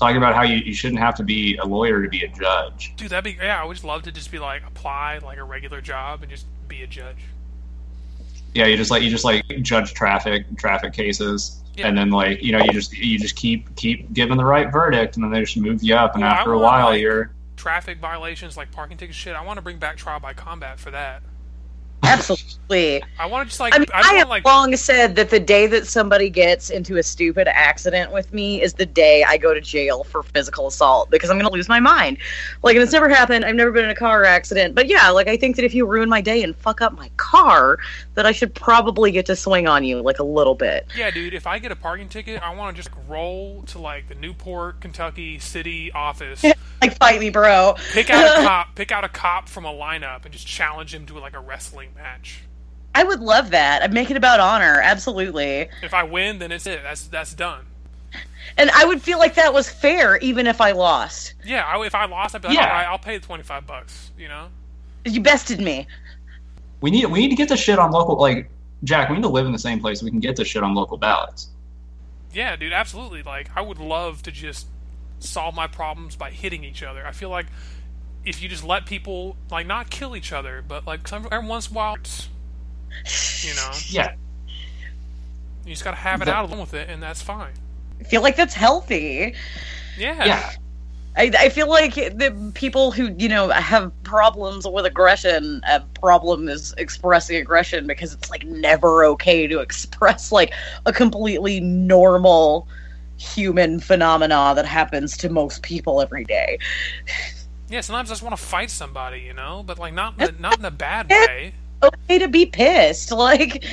talking about how you, you shouldn't have to be a lawyer to be a judge. Dude, that'd be yeah. I would just love to just be like apply like a regular job and just be a judge. Yeah, you just like you just like judge traffic traffic cases, Yeah. and then like you know you just you just keep keep giving the right verdict, and then they just move you up, and Well, I after a want, while like, you're Traffic violations like parking tickets, shit. I want to bring back trial by combat for that. Absolutely. I want to just like I mean, I, I, just have want like long said that the day that somebody gets into a stupid accident with me is the day I go to jail for physical assault because I'm going to lose my mind. Like, and it's never happened. I've never been in a car accident. But yeah, like, I think that if you ruin my day and fuck up my car, that I should probably get to swing on you, like, a little bit. yeah, dude. If I get a parking ticket, I want to just roll to like the Newport, Kentucky city office. Like, fight me, bro. Pick out a cop. Pick out a cop from a lineup and just challenge him to like a wrestling match. I would love that. I'd make it about honor. Absolutely. If I win, then it's it. That's that's done. And I would feel like that was fair even if I lost. Yeah, I, if I lost, I'd be like, Yeah. all right, I'll pay the twenty five bucks. You know. You bested me. we need we need to get this shit on local like Jack. We need to live in the same place so we can get this shit on local ballots. Yeah, dude, absolutely. Like, I would love to just solve my problems by hitting each other. I feel like if you just let people, like, not kill each other, but, like, some, every once in a while, you know, Yeah, you just gotta have it The- out along with it, and that's fine. I feel like that's healthy. Yeah. yeah. I, I feel like the people who, you know, have problems with aggression, a problem is expressing aggression because it's, like, never okay to express, like, a completely normal human phenomena that happens to most people every day. Yeah, sometimes I just want to fight somebody, you know, but, like, not in a, not in a bad way. Okay to be pissed. Like,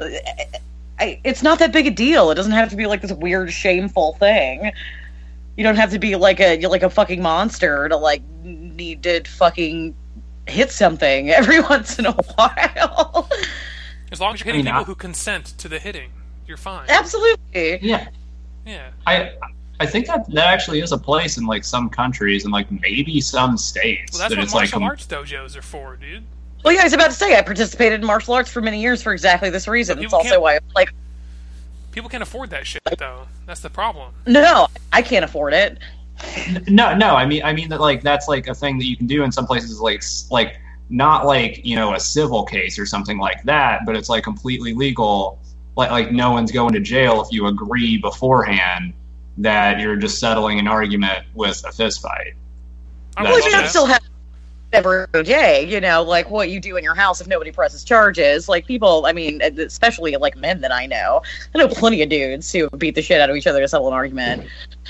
I, it's not that big a deal. It doesn't have to be, like, this weird, shameful thing. You don't have to be like a like a fucking monster to like need to fucking hit something every once in a while. As long as you're hitting I mean, people I- who consent to the hitting, you're fine. Absolutely. Yeah. Yeah. I I think that that actually is a place in like some countries and like maybe some states Well, that's that what it's like martial com- arts dojos are for, dude. Well, yeah, I was about to say I participated in martial arts for many years for exactly this reason. But It's people also can't- why, like, People can't afford that shit, though. That's the problem. no, I can't afford it. No, no. I mean, I mean that like that's like a thing that you can do in some places, like s- like not like you know a civil case or something like that, but it's like completely legal. Like like no one's going to jail if you agree beforehand that you're just settling an argument with a fist fight. I That's Well, would you love don't that. still have every day, you know, like what you do in your house if nobody presses charges. Like people, I mean, especially like men that I know, I know plenty of dudes who beat the shit out of each other to settle an argument.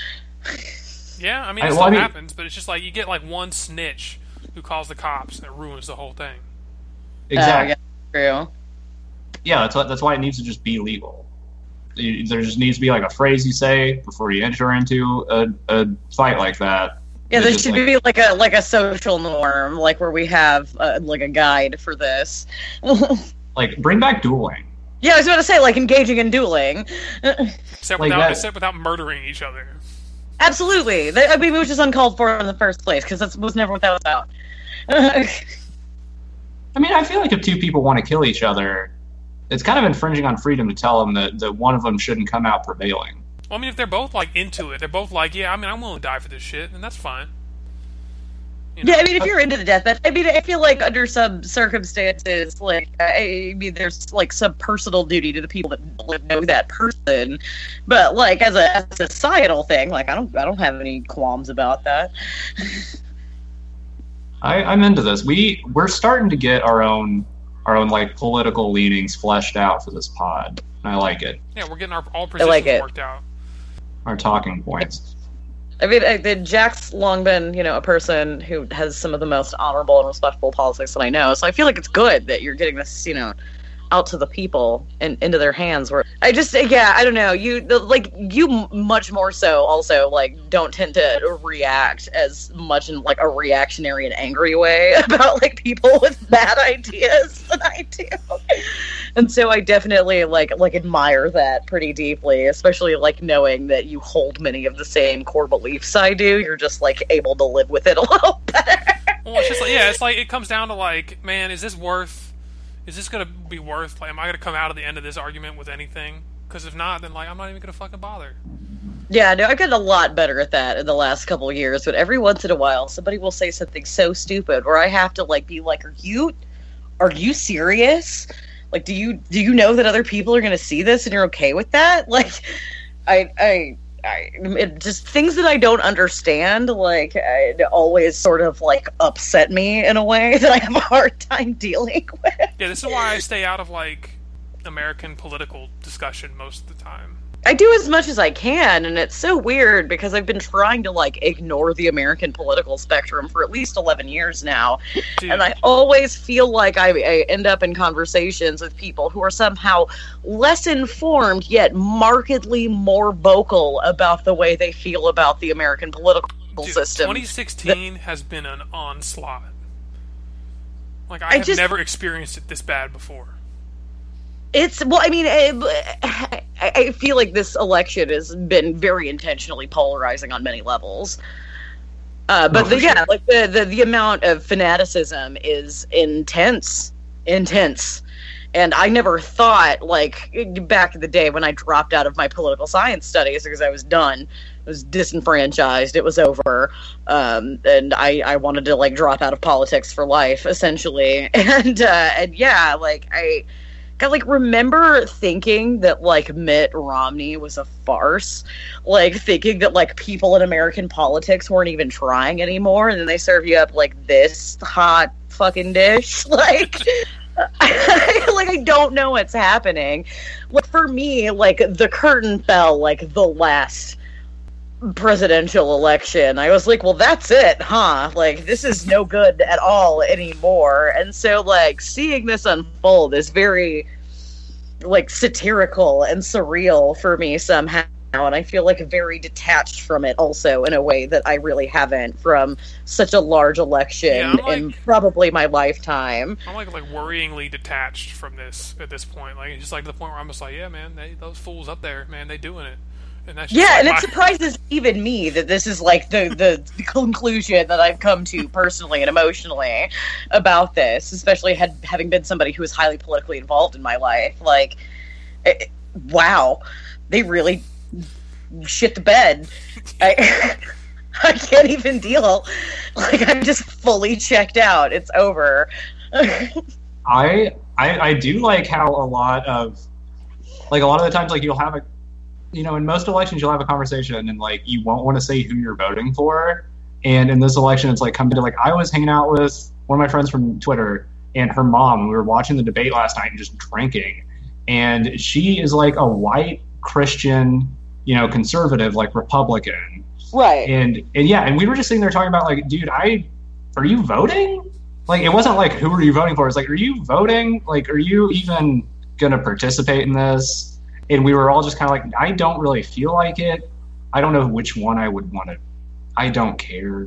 Yeah, I mean, I- it well, still I mean- happens, but it's just like you get like one snitch who calls the cops and it ruins the whole thing. Exactly. Uh, yeah, true. Yeah, that's what, that's why it needs to just be legal. You- There just needs to be like a phrase you say before you enter into a, a fight like that. Yeah, It's there just should like- be like a like a social norm, like where we have uh, like a guide for this. Like bring back dueling. Yeah, I was about to say like engaging in dueling. Except Like without, that. except without murdering each other. Absolutely. That- I mean, it was just uncalled for in the first place because that was never what that was about. I mean, I feel like if two people want to kill each other, it's kind of infringing on freedom to tell them that, that one of them shouldn't come out prevailing. Well, I mean, if they're both like into it, they're both like, yeah, I mean, I'm willing to die for this shit, and that's fine. You know? Yeah, I mean, if you're into the deathmatch, I mean, I feel like under some circumstances, like, I mean, there's like some personal duty to the people that know that person, but like as a, as a societal thing, like I don't, I don't have any qualms about that. I, I'm into this. We we're starting to get our own our own like political leanings fleshed out for this pod. I like it. Yeah, we're getting our all positions like it. worked out. Our talking points. I mean, I, the- Jack's long been, you know, a person who has some of the most honorable and respectful politics that I know. So I feel like it's good that you're getting this, you know, out to the people and into their hands. Where I just, yeah, I don't know. You the, like you m- much more so also like don't tend to react as much in like a reactionary and angry way about like people with bad ideas than I do. And so I definitely like like admire that pretty deeply, especially like knowing that you hold many of the same core beliefs I do. You're just like able to live with it a little better. Well, it's just like, yeah, it's like it comes down to like, man, is this worth? Is this gonna be worth? Like, am I gonna come out at the end of this argument with anything? Because if not, then like, I'm not even gonna fucking bother. Yeah, no, I've gotten a lot better at that in the last couple of years, but every once in a while somebody will say something so stupid where I have to like be like, Are you are you serious? Like do you do you know that other people are gonna see this and you're okay with that? Like I I I it just things that I don't understand, like it always sort of like upset me in a way that I have a hard time dealing with. Yeah, this is why I stay out of like American political discussion most of the time. I do as much as I can, and it's so weird because I've been trying to like ignore the American political spectrum for at least eleven years now. Dude. And I always feel like I, I end up in conversations with people who are somehow less informed yet markedly more vocal about the way they feel about the American political Dude, system. twenty sixteen the- has been an onslaught. Like, I, I have just- never experienced it this bad before. It's, well, I mean, I, I feel like this election has been very intentionally polarizing on many levels. Uh, but Oh, the, for yeah, sure. like the, the, the amount of fanaticism is intense, intense. And I never thought, like, back in the day when I dropped out of my political science studies because I was done, I was disenfranchised, it was over, um, and I, I wanted to, like, drop out of politics for life, essentially. And, uh, and yeah, like, I... I like remember thinking that like Mitt Romney was a farce, like thinking that like people in American politics weren't even trying anymore, and then they serve you up like this hot fucking dish, like, like I don't know what's happening. Like for me, like the curtain fell like the last presidential election. I was like, well, that's it, huh? Like this is no good at all anymore. And so like seeing this unfold is very like satirical and surreal for me somehow, and I feel like very detached from it also in a way that I really haven't from such a large election Yeah, I'm like- in probably my lifetime. I'm like like worryingly detached from this at this point. Like it's just like the point where I'm just like, yeah, man, they, those fools up there, man, they doing it. And that's just Yeah, like and it my- surprises even me that this is like the, the, the conclusion that I've come to personally and emotionally about this, especially had having been somebody who was highly politically involved in my life. Like, it, wow, they really shit the bed. I, I can't even deal. Like, I'm just fully checked out. It's over. I, I I do like how a lot of like a lot of the times like you'll have a you know in most elections you'll have a conversation and like you won't want to say who you're voting for, and in this election it's like come to like I was hanging out with one of my friends from Twitter and her mom. We were watching the debate last night and just drinking, and she is like a white Christian, you know, conservative, like Republican. Right. And and yeah, and we were just sitting there talking about like, dude, I are you voting? Like it wasn't like who are you voting for? It's like, are you voting? Like, are you even gonna participate in this? And we were all just kind of like, I don't really feel like it. I don't know which one I would want to. I don't care.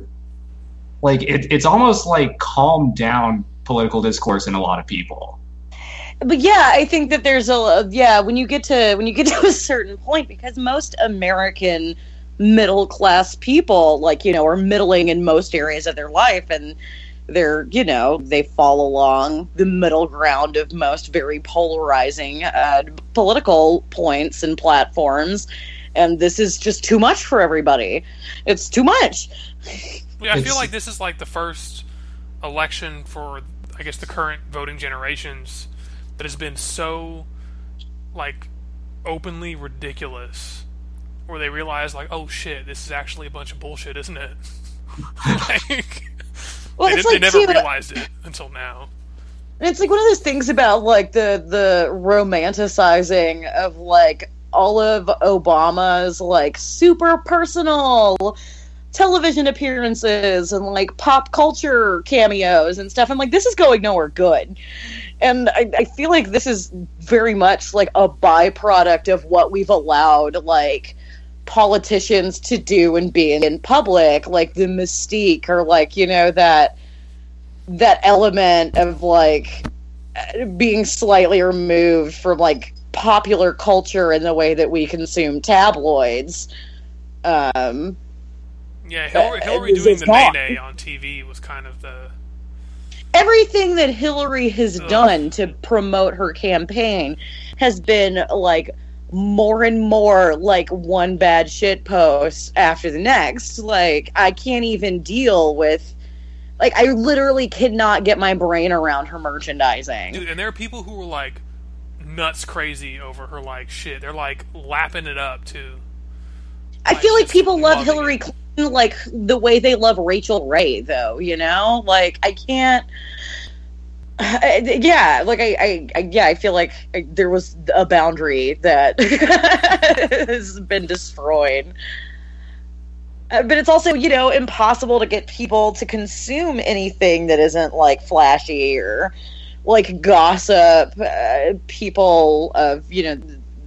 Like it, it's almost like calmed down political discourse in a lot of people. But yeah, I think that there's a yeah when you get to when you get to a certain point, because most American middle class people, like, you know, are middling in most areas of their life, and they're, you know, they fall along the middle ground of most very polarizing uh, political points and platforms, and this is just too much for everybody. It's too much. Yeah, I It's- feel like this is like the first election for, I guess, the current voting generations that has been so, like, openly ridiculous, where they realize, like, oh shit, this is actually a bunch of bullshit, isn't it? like, Well, they, it's did, they like, never too, realized it until now. And it's like one of those things about like the the romanticizing of like all of Obama's like super personal television appearances and like pop culture cameos and stuff. I'm like, this is going nowhere good. And I, I feel like this is very much like a byproduct of what we've allowed like politicians to do and be in public, like the mystique or like, you know, that that element of like being slightly removed from like popular culture in the way that we consume tabloids. Um, Yeah, Hillary, Uh, Hillary it's- doing it's the gone. nay-nay on T V was kind of the... everything that Hillary has Ugh. done to promote her campaign has been like more and more like one bad shit post after the next. Like, I can't even deal with, like, I literally cannot get my brain around her merchandising. Dude, and there are people who were like nuts crazy over her like shit. They're like lapping it up too. I like, feel like people love loving Hillary it. Clinton like the way they love Rachel Ray, though, you know? Like, I can't... I, yeah, like, I, I, I, yeah, I feel like I, there was a boundary that has been destroyed. Uh, but it's also, you know, impossible to get people to consume anything that isn't, like, flashy or, like, gossip. Uh, people of, you know,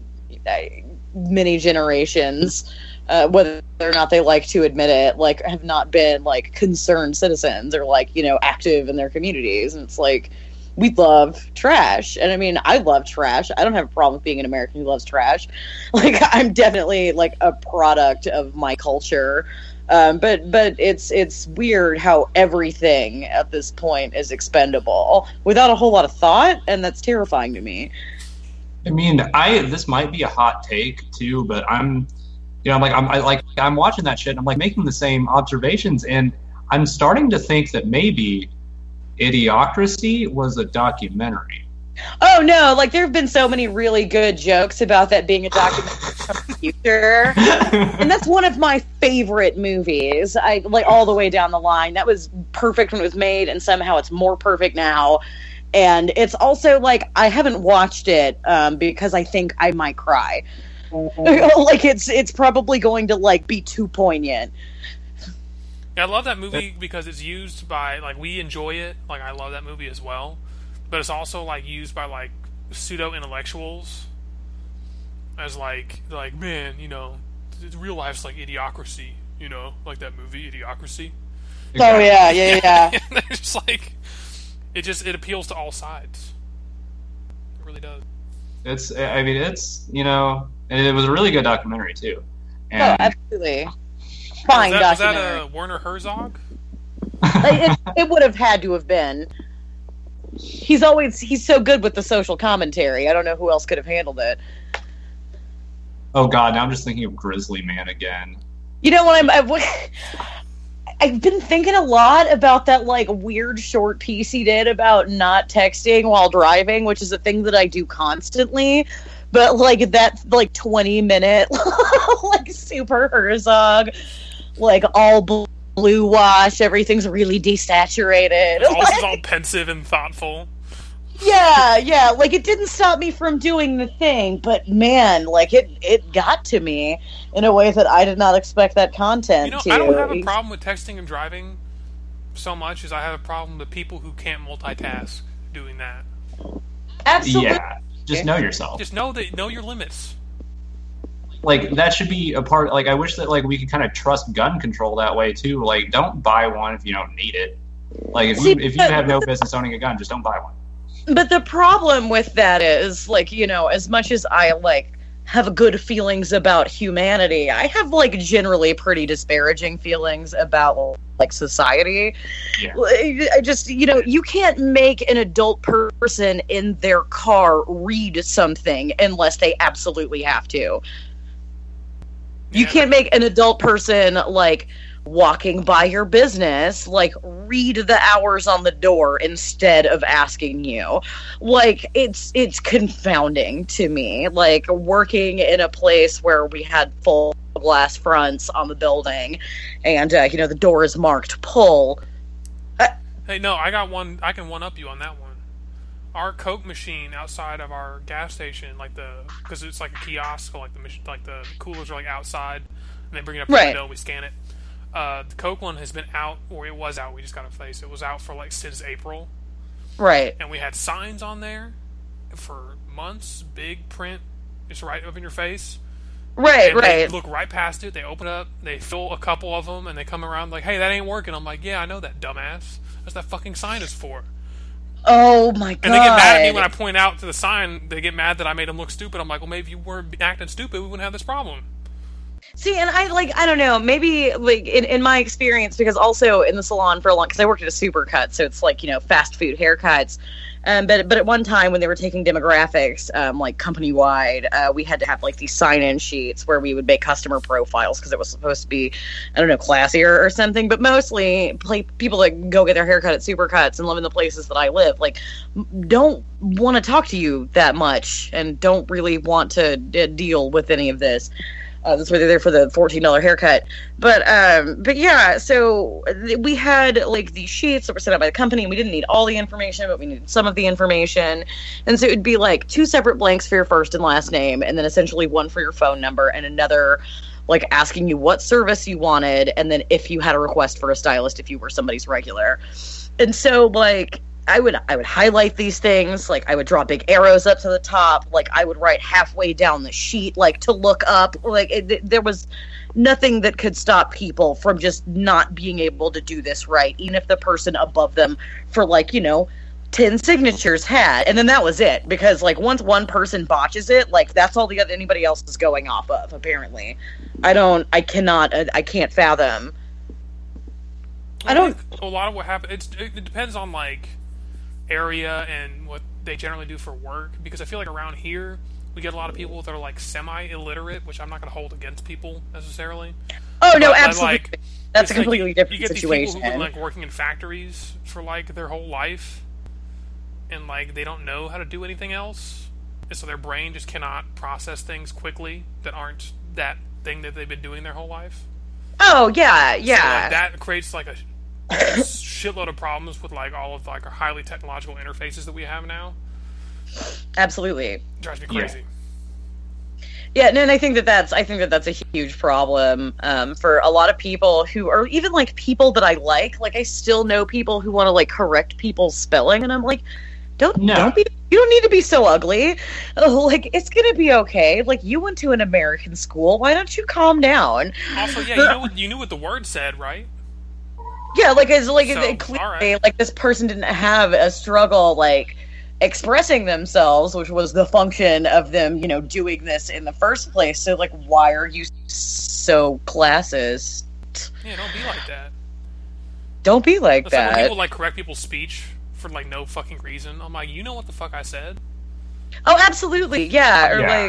many generations... Uh, whether or not they like to admit it, like, have not been, like, concerned citizens or, like, you know, active in their communities. And it's like, we love trash. And I mean, I love trash. I don't have a problem with being an American who loves trash. Like, I'm definitely, like, a product of my culture. Um, but but it's it's weird how everything at this point is expendable without a whole lot of thought, and that's terrifying to me. I mean, I this might be a hot take, too, but I'm... You know, I'm like I'm I, like I'm watching that shit. And I'm like making the same observations, and I'm starting to think that maybe Idiocracy was a documentary. Oh no! Like, there have been so many really good jokes about that being a documentary from the future, and that's one of my favorite movies. I like all the way down the line. That was perfect when it was made, and somehow it's more perfect now. And it's also like, I haven't watched it um, because I think I might cry. Like, it's it's probably going to, like, be too poignant. Yeah, I love that movie because it's used by, like, we enjoy it. Like, I love that movie as well. But it's also, like, used by, like, pseudo-intellectuals as, like, like, man, you know, real life's like Idiocracy, you know, like that movie, Idiocracy. Oh, yeah, yeah, yeah. And it's just, like, it just, it appeals to all sides. It really does. It's, I mean, it's, you know... And it was a really good documentary, too. And oh, absolutely. Fine was that, was documentary. that a Werner Herzog? it, it would have had to have been. He's always, he's so good with the social commentary. I don't know who else could have handled it. Oh, God, now I'm just thinking of Grizzly Man again. You know what, I'm... I've, I've been thinking a lot about that, like, weird short piece he did about not texting while driving, which is a thing that I do constantly. But, like, that, like, twenty-minute, like, super Herzog, like, all blue wash, everything's really desaturated. It's like, all pensive and thoughtful. Yeah, yeah, like, it didn't stop me from doing the thing, but, man, like, it, it got to me in a way that I did not expect that content You know, to. I don't have a problem with texting and driving so much as I have a problem with people who can't multitask doing that. Absolutely. Yeah. Just know yourself. Just know that know your limits. Like, that should be a part... Like, I wish that, like, we could kind of trust gun control that way, too. Like, don't buy one if you don't need it. Like, if See, you, if you have no business owning a gun, just don't buy one. But the problem with that is, like, you know, as much as I, like, have good feelings about humanity, I have, like, generally pretty disparaging feelings about, like, society. Yeah. I just, you know, you can't make an adult person in their car read something unless they absolutely have to. You Yeah. can't make an adult person, like, walking by your business, like, read the hours on the door instead of asking you. Like, it's it's confounding to me. Like, working in a place where we had full glass fronts on the building and, uh, you know, the door is marked pull. Uh, Hey, no, I got one. I can one up you on that one. Our Coke machine outside of our gas station, like the, because it's like a kiosk, so like the mach- like the coolers are like outside, and they bring it up to the Right. window, and we scan it. Uh, the Coke one has been out, or it was out. We just got a face. It was out for like since April, right. and we had signs on there for months, big print, just right up in your face. Right, And they right. look right past it. They open up. They fill a couple of them, and they come around like, "Hey, that ain't working." I'm like, "Yeah, I know that, dumbass. That's that fucking sign is for." Oh my god. And they get mad at me when I point out to the sign. They get mad that I made them look stupid. I'm like, well, maybe if you weren't acting stupid, we wouldn't have this problem. See, and I, like, I don't know, maybe, like, in, in my experience, because also in the salon for a long, because I worked at a Supercut, so it's like, you know, fast food haircuts, Um, but but at one time when they were taking demographics, um, like company wide, uh, we had to have like these sign in sheets where we would make customer profiles because it was supposed to be, I don't know, classier or something. But mostly play, people that go get their haircut at Supercuts and live in the places that I live, like don't want to talk to you that much and don't really want to d- deal with any of this. Uh, that's why they're there for the fourteen dollars haircut. But, um, but yeah, so th- we had, like, these sheets that were set up by the company, and we didn't need all the information, but we needed some of the information. And so it would be, like, two separate blanks for your first and last name, and then essentially one for your phone number, and another, like, asking you what service you wanted, and then if you had a request for a stylist, if you were somebody's regular. And so, like... I would I would highlight these things, like I would draw big arrows up to the top, like I would write halfway down the sheet, like to look up, like it, there was nothing that could stop people from just not being able to do this right, even if the person above them for like, you know, ten signatures had, and then that was it, because like once one person botches it, like that's all the other anybody else is going off of, apparently. I don't, I cannot, I can't fathom. I, I don't. A lot of what happens, it's, it depends on like area and what they generally do for work, because I feel like around here we get a lot of people that are like semi-illiterate, which I'm not going to hold against people necessarily. Oh no, but, absolutely. Like, that's a completely like, different you get situation. These people who've been like working in factories for like their whole life, and like they don't know how to do anything else, and so their brain just cannot process things quickly that aren't that thing that they've been doing their whole life. Oh yeah, yeah. So, like, that creates like a shitload of problems with like all of like our highly technological interfaces that we have now. Absolutely, it drives me crazy. Yeah. yeah, no, and I think that that's I think that that's a huge problem um, for a lot of people who are even like people that I like. Like I still know people who want to like correct people's spelling, and I'm like, don't No. don't be. You don't need to be so ugly. Like it's gonna be okay. Like you went to an American school. Why don't you calm down? Also, yeah, you know what you knew what the word said, right? Yeah, like it's like So, it, clearly, alright. like this person didn't have a struggle like expressing themselves, which was the function of them, you know, doing this in the first place. So, like, why are you so classist? Yeah, don't be like that. Don't be like That's like that. when people like correct people's speech for like no fucking reason. I'm like, you know what the fuck I said? Oh, absolutely, yeah. Or Yeah. like,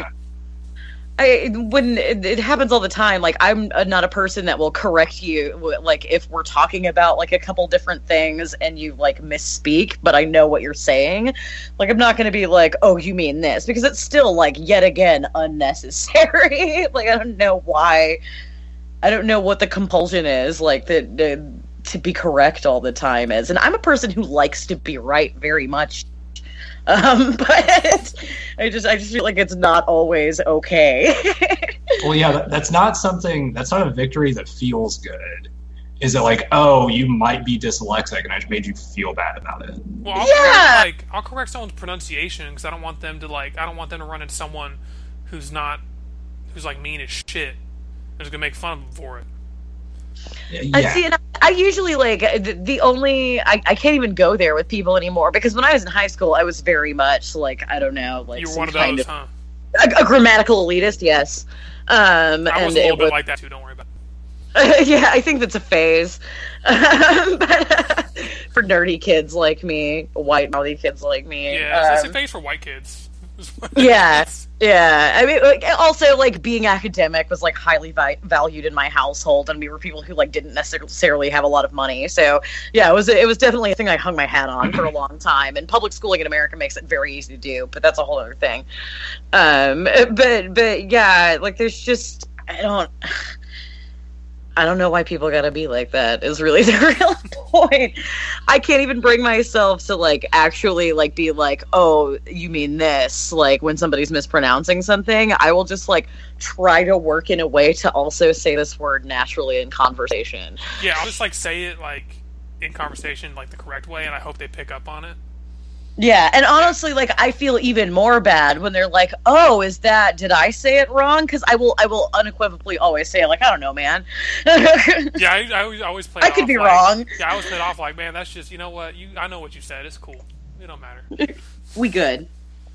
I when it, it happens all the time. Like, I'm uh, not a person that will correct you. Like, if we're talking about like a couple different things and you like misspeak, but I know what you're saying. Like, I'm not going to be like, oh, you mean this, because it's still like yet again unnecessary. Like, I don't know why. I don't know what the compulsion is. Like that. The, to be correct all the time is, and I'm a person who likes to be right very much. Um, but I just, I just feel like it's not always okay. Well, yeah, that, that's not something, that's not a victory that feels good. Is it like, oh, you might be dyslexic and I just made you feel bad about it? Well, I'll Yeah! correct, like I'll correct someone's pronunciation because I don't want them to like I don't want them to run into someone who's not who's like mean as shit and is gonna make fun of them for it. Yeah. I see, and I, I usually like the, the only I, I can't even go there with people anymore, because when I was in high school, I was very much like, I don't know, like You were some one of kind those, of huh? a, a grammatical elitist. Yes, um, I and was a little it bit was, like that too. Don't worry about it. yeah, I think that's a phase. Um, but, uh, for nerdy kids like me, white mouthy kids like me. Yeah, it's, it's um, a phase for white kids. Yeah, yeah. I mean, like, also, like, being academic was, like, highly vi- valued in my household, and we were people who, like, didn't necessarily have a lot of money. So, yeah, it was it was definitely a thing I hung my hat on for a long time. And public schooling in America makes it very easy to do, but that's a whole other thing. Um, but, but, yeah, like, there's just, I don't... I don't know why people gotta be like that, is really the real point. I can't even bring myself to, like, actually, like, be like, oh, you mean this, like, when somebody's mispronouncing something. I will just, like, try to work in a way to also say this word naturally in conversation. Yeah, I'll just like say it like in conversation, like the correct way, and I hope they pick up on it. Yeah, and honestly, like, I feel even more bad when they're like, "Oh, is that? Did I say it wrong?" Because I will, I will unequivocally always say, like, "I don't know, man." Yeah, I, I always, I always play. It I could off be like, wrong. Yeah, I always play it off like, "Man, that's just, you know what? You, I know what you said. It's cool. It don't matter." We good.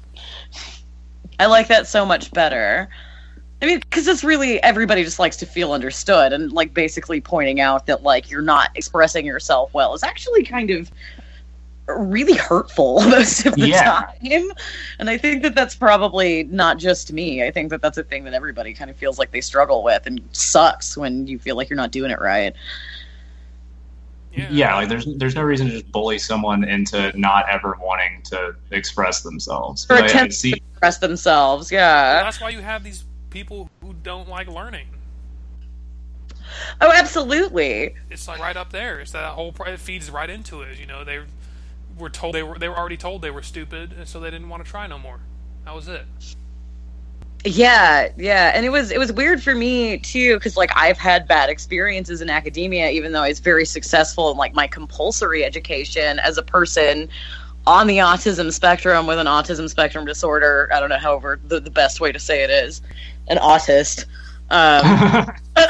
I like that so much better. I mean, because it's really, everybody just likes to feel understood, and, like, basically pointing out that, like, you're not expressing yourself well is actually kind of really hurtful most of the Yeah. time. And I think that that's probably not just me. I think that that's a thing that everybody kind of feels like they struggle with, and sucks when you feel like you're not doing it right. Yeah. Yeah, like there's there's no reason to just bully someone into not ever wanting to express themselves. Or But I- I attempt see, to express themselves, Well, yeah. that's why you have these people who don't like learning. Oh, absolutely. It's like right up there. It's that whole. It feeds right into it. You know, they were told they were they were already told they were stupid, and so they didn't want to try no more. That was it. Yeah, yeah, and it was it was weird for me too, because like I've had bad experiences in academia, even though I was very successful in like my compulsory education as a person on the autism spectrum with an autism spectrum disorder. I don't know, however, the, the best way to say it is an autist. Um,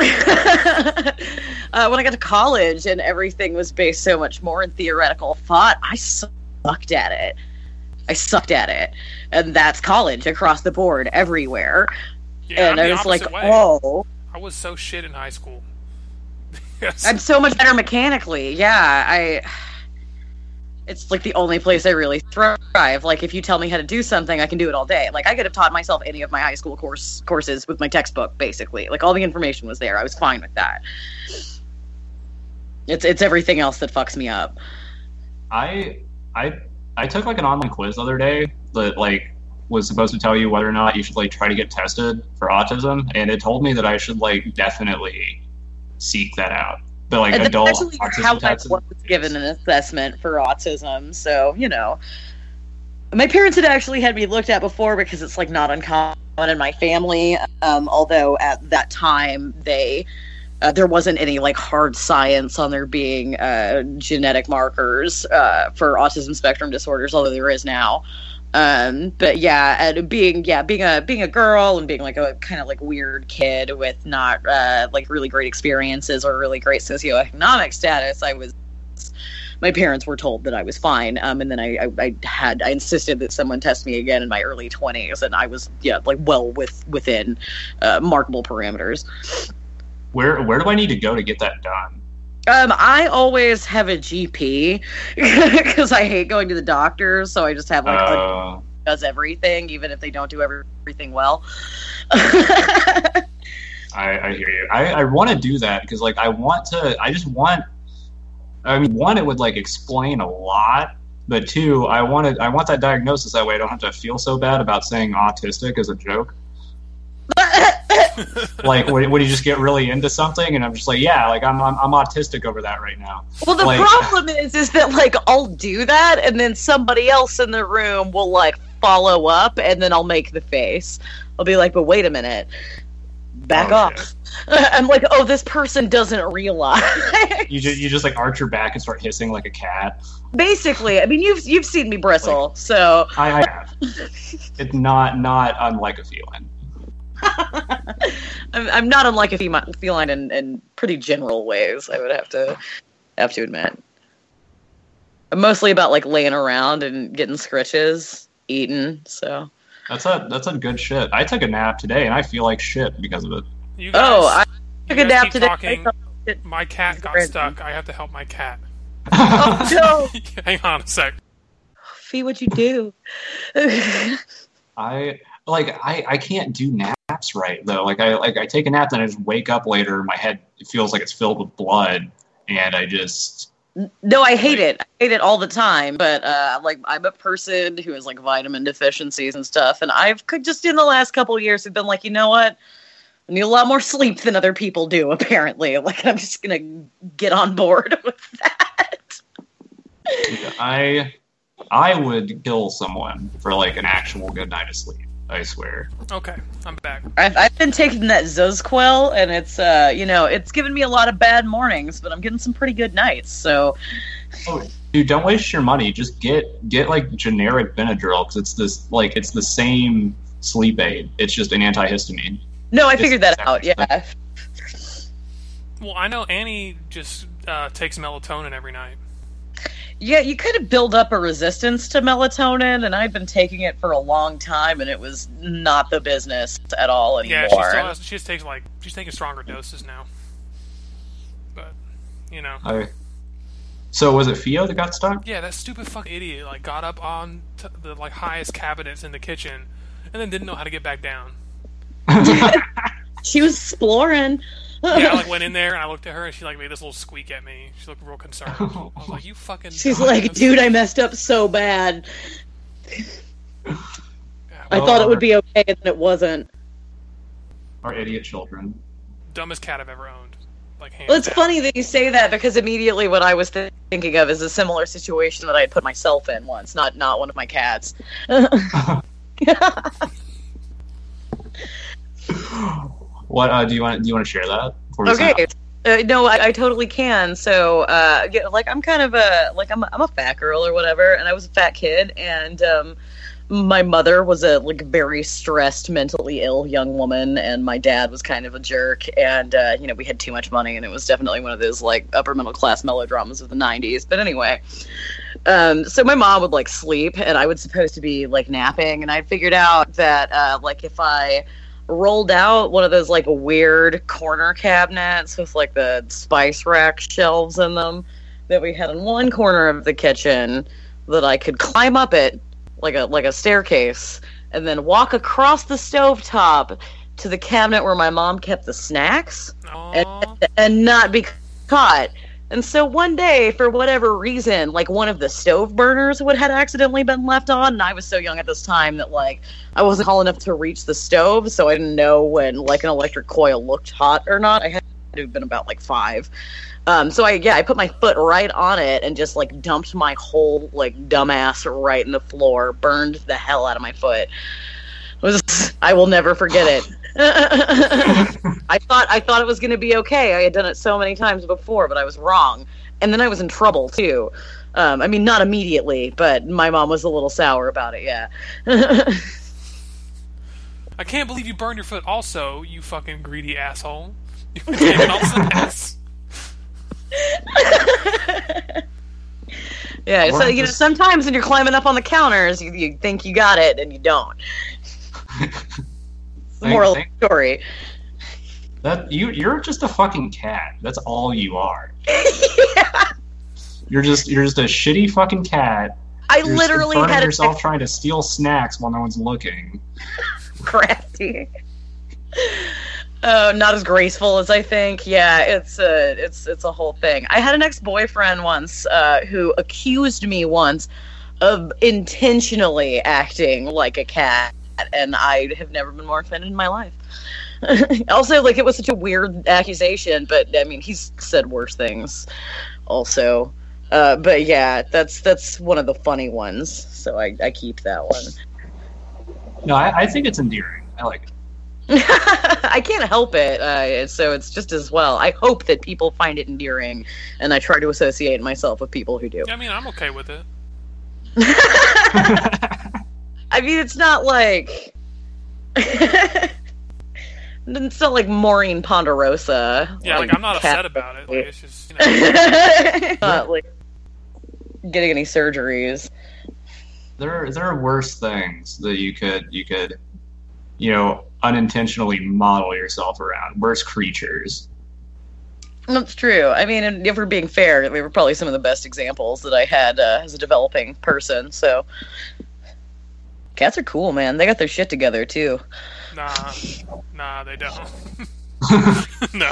uh, when I got to college and everything was based so much more in theoretical thought, I sucked at it. I sucked at it. And that's college across the board, everywhere. Yeah, and I'm I the was like, opposite way. oh, I was so shit in high school. Yes. I'm so much better mechanically. Yeah, I. It's like the only place I really thrive. Like, if you tell me how to do something, I can do it all day. Like, I could have taught myself any of my high school course courses with my textbook, basically. Like, all the information was there. I was fine with that. It's it's everything else that fucks me up. I I I took like an online quiz the other day that like was supposed to tell you whether or not you should like try to get tested for autism, and it told me that I should like definitely seek that out. But like And adult especially how autism I testing, was given an assessment for autism. So, you know. My parents had actually had me looked at before because it's like not uncommon in my family. Um, although at that time they uh, there wasn't any like hard science on there being uh, genetic markers uh, for autism spectrum disorders, although there is now. Um, but yeah, and being yeah being a being a girl and being like a kind of like weird kid with not uh, like really great experiences or really great socioeconomic status, I was. My parents were told that I was fine, um, and then I, I, I had I insisted that someone test me again in my early twenties, and I was yeah like well with within uh, markable parameters. where where do I need to go to get that done? Um, I always have a G P because I hate going to the doctor, so I just have like a Uh, does everything, even if they don't do every- everything well. I, I hear you. I, I want to do that because like I want to. I just want. I mean, one, it would like explain a lot, but two, I wanted I want that diagnosis that way I don't have to feel so bad about saying autistic as a joke. Like, would, would you just get really into something and I'm just like, yeah, like I'm I'm, I'm autistic over that right now. Well, the Like- problem is, is that like I'll do that, and then somebody else in the room will like follow up, and then I'll make the face. I'll be like, "But wait a minute, back Oh, off." shit. I'm like, "Oh, this person doesn't realize." You just you just like arch your back and start hissing like a cat. Basically, I mean, you've you've seen me bristle, so I, I have. It's not not unlike a feline. I'm, I'm not unlike a fema- feline in, in pretty general ways. I would have to have to admit. I'm mostly about like laying around and getting scritches, eating. So. That's a that's a good shit. I took a nap today and I feel like shit because of it. You guys, Oh, I you took a guys nap keep today. talking. I My cat got Random. stuck. I have to help my cat. Oh no, Hang on a sec. Fee, what'd you do? I like I, I can't do naps right though. Like I like I take a nap and I just wake up later. My head feels like it's filled with blood, and I just No, I hate it. I hate it all the time. But uh, like, I'm a person who has like vitamin deficiencies and stuff, and I've could- just in the last couple of years have been like, you know what? I need a lot more sleep than other people do. Apparently, like I'm just gonna get on board with that. I I would kill someone for like an actual good night of sleep. I swear. Okay, I'm back. I've, I've been taking that Zosquil, and it's uh, you know, it's given me a lot of bad mornings, but I'm getting some pretty good nights. So, Oh, dude, don't waste your money. Just get get like generic Benadryl because it's this like it's the same sleep aid. It's just an antihistamine. no, I It's figured that separate out. Yeah. Well, I know Annie just uh, takes melatonin every night. Yeah, you kind of build up a resistance to melatonin, and I've been taking it for a long time, and it was not the business at all anymore. Yeah, she still has, she just takes like she's taking stronger doses now. But you know, I So was it Fio that got stuck? Yeah, that stupid fucking idiot like got up on t- the like highest cabinets in the kitchen, and then didn't know how to get back down. She was exploring. Yeah, I like went in there and I looked at her and she like made this little squeak at me. She looked real concerned. I was like, "You fucking." She's like, "Dude, I messed up so bad. Yeah, I well, thought it would be okay, and then it wasn't." Our idiot children. dumbest cat I've ever owned. Like, hands Well, it's down. funny that you say that because immediately what I was th- thinking of is a similar situation that I had put myself in once, not not one of my cats. What uh, do you want? Do you want to share that? before we sign Okay. off? Uh, no, I, I totally can. So, uh, yeah, like, I'm kind of a like I'm a, I'm a fat girl or whatever, and I was a fat kid, and um, my mother was a like very stressed, mentally ill young woman, and my dad was kind of a jerk, and uh, you know, we had too much money, and it was definitely one of those like upper middle class melodramas of the nineties. But anyway, um, so my mom would like sleep, and I was supposed to be like napping, and I figured out that uh, like if I rolled out one of those like weird corner cabinets with like the spice rack shelves in them that we had in one corner of the kitchen, that I could climb up it like a like a staircase and then walk across the stovetop to the cabinet where my mom kept the snacks and, Aw. and not be caught. And so one day, for whatever reason, like one of the stove burners would had accidentally been left on, and I was so young at this time that like I wasn't tall enough to reach the stove, so I didn't know when like an electric coil looked hot or not. I had to have been about like five. Um, so I yeah, I put my foot right on it and just like dumped my whole like dumbass right in the floor, burned the hell out of my foot. It was I will never forget it. I thought I thought it was going to be okay. I had done it so many times before, but I was wrong. And then I was in trouble too. Um, I mean, not immediately, but my mom was a little sour about it. Yeah. I can't believe you burned your foot also, you fucking greedy asshole. You were taking all the mess. Yeah. Or So you know, just- sometimes when you're climbing up on the counters, you, you think you got it and you don't. It's the Thank- moral thank- of the story. That you you're just a fucking cat. That's all you are. Yeah. You're just you're just a shitty fucking cat. I You're literally burning had yourself a trying to steal snacks while no one's looking. crafty. Oh, not as graceful as I think. Yeah, it's a it's it's a whole thing. I had an ex-boyfriend once uh, who accused me once of intentionally acting like a cat, and I have never been more offended in my life. Also, like, it was such a weird accusation, but I mean, he's said worse things. Also, uh, but yeah, that's that's one of the funny ones. So I, I keep that one. No, I, I think it's endearing. I like it. I can't help it, uh, so it's just as well. I hope that people find it endearing, and I try to associate myself with people who do. I mean, I'm okay with it. I mean, it's not like it's not like Maureen Ponderosa. Yeah, like, I'm not cat- upset about it. Like, it's just, you know. Not like getting any surgeries. There there are worse things that you could you could you know unintentionally model yourself around. Worse creatures. That's true. I mean, and if we're being fair, they were probably some of the best examples that I had uh, as a developing person. So, cats are cool, man. They got their shit together too. Nah. Nah, they don't. No.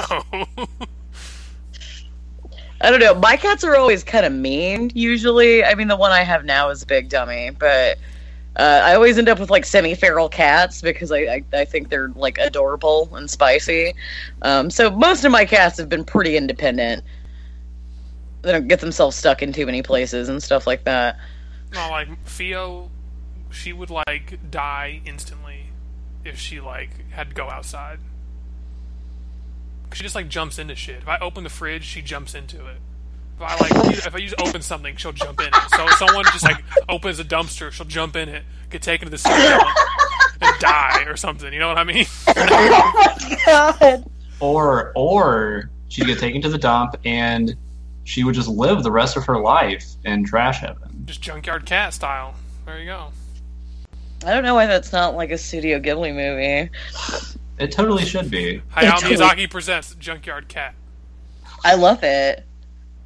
I don't know. My cats are always kind of mean, usually. I mean, the one I have now is a big dummy, but uh, I always end up with, like, semi-feral cats because I, I, I think they're, like, adorable and spicy. Um, so most of my cats have been pretty independent. They don't get themselves stuck in too many places and stuff like that. No, like, Fio, she would, like, die instantly if she, like, had to go outside. She just, like, jumps into shit. If I open the fridge, she jumps into it. If I, like, use- if I just open something, she'll jump in it. So if someone just, like, opens a dumpster, she'll jump in it, get taken to the soup dump, and die or something. You know what I mean? Oh my god! Or or she'd get taken to the dump and she would just live the rest of her life in trash heaven. Just Junkyard Cat style. There you go. I don't know why that's not, like, a Studio Ghibli movie. It totally should be. Hayao totally- Miyazaki presents Junkyard Cat. I love it.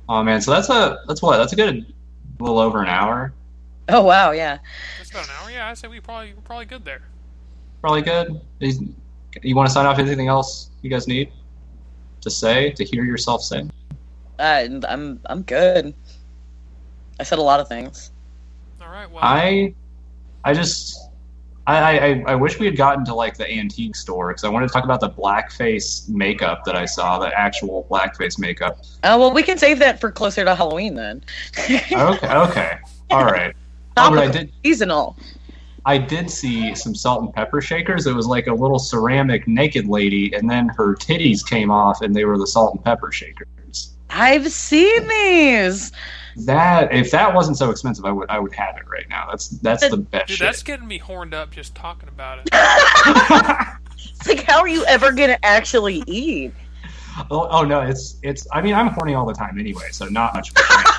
Oh man, so that's a that's what that's a good little over an hour. Oh wow, yeah. Just about an hour. Yeah, I say we probably we're probably good there. Probably good. Is- You want to sign off? Anything else you guys need to say to hear yourself say? Uh, I'm I'm good. I said a lot of things. All right. Well, I I just I, I I wish we had gotten to like the antique store because I wanted to talk about the blackface makeup that I saw, the actual blackface makeup. Oh well, we can save that for closer to Halloween then. Okay, okay, all right. Oh, but I did Seasonal. I did see some salt and pepper shakers. It was like a little ceramic naked lady, and then her titties came off, and they were the salt and pepper shakers. I've seen these. That if that wasn't so expensive, I would I would have it right now. That's that's the best dude, shit. that's getting me horned up just talking about it. It's like, how are you ever gonna actually eat? oh, oh no, it's it's. I mean, I'm horny all the time anyway, so not much.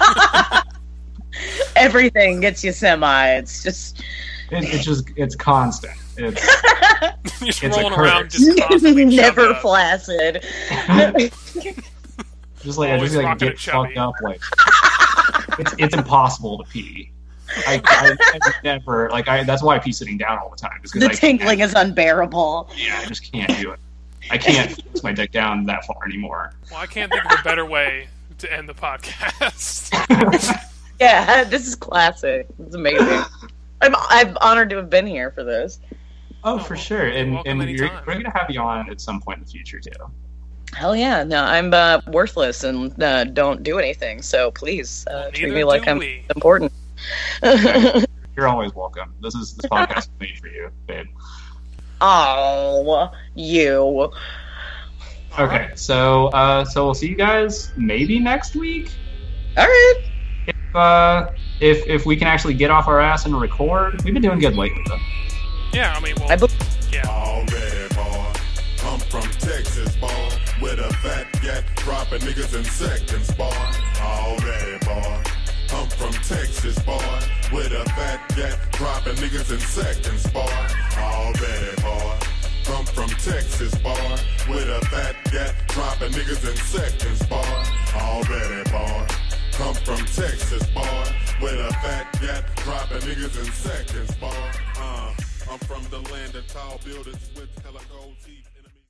Everything gets you semi. It's just It, it's just it's constant. It's just It's a rolling around, curse. just constantly never shoved up. flaccid. just like I Always just like rocking get it chubby. fucked up. Like it's it's impossible to pee. I, I, I never like I. That's why I pee sitting down all the time. Is 'cause The I tingling can't- is unbearable. Yeah, I just can't do it. I can't force my dick down that far anymore. Well, I can't think of a better way to end the podcast. Yeah, this is classic. It's amazing. I'm I'm honored to have been here for this. Oh, for sure, and welcome and you're, anytime. we're gonna have you on at some point in the future too. Hell yeah! No, I'm uh, worthless and uh, don't do anything. So please uh, Well, treat neither me like do I'm we. important. You're always welcome. This is this podcast is made for you, babe. Oh, you. Okay, so uh, so we'll see you guys maybe next week. All right. If uh, if if we can actually get off our ass and record, we've been doing good lately though. Yeah, I mean, well, I be- yeah. Already, boy. I'm from Texas, boy. With a fat gat dropping niggas in seconds, boy. Already, boy. I'm from Texas, boy. With a fat gat dropping niggas in seconds, boy. Already, boy. I'm from Texas, boy. With a fat gat dropping niggas in seconds, boy. Already, boy. I'm from Texas, boy. With a fat gat dropping niggas in seconds, boy. Uh, I'm from the land of tall buildings with hella gold teeth.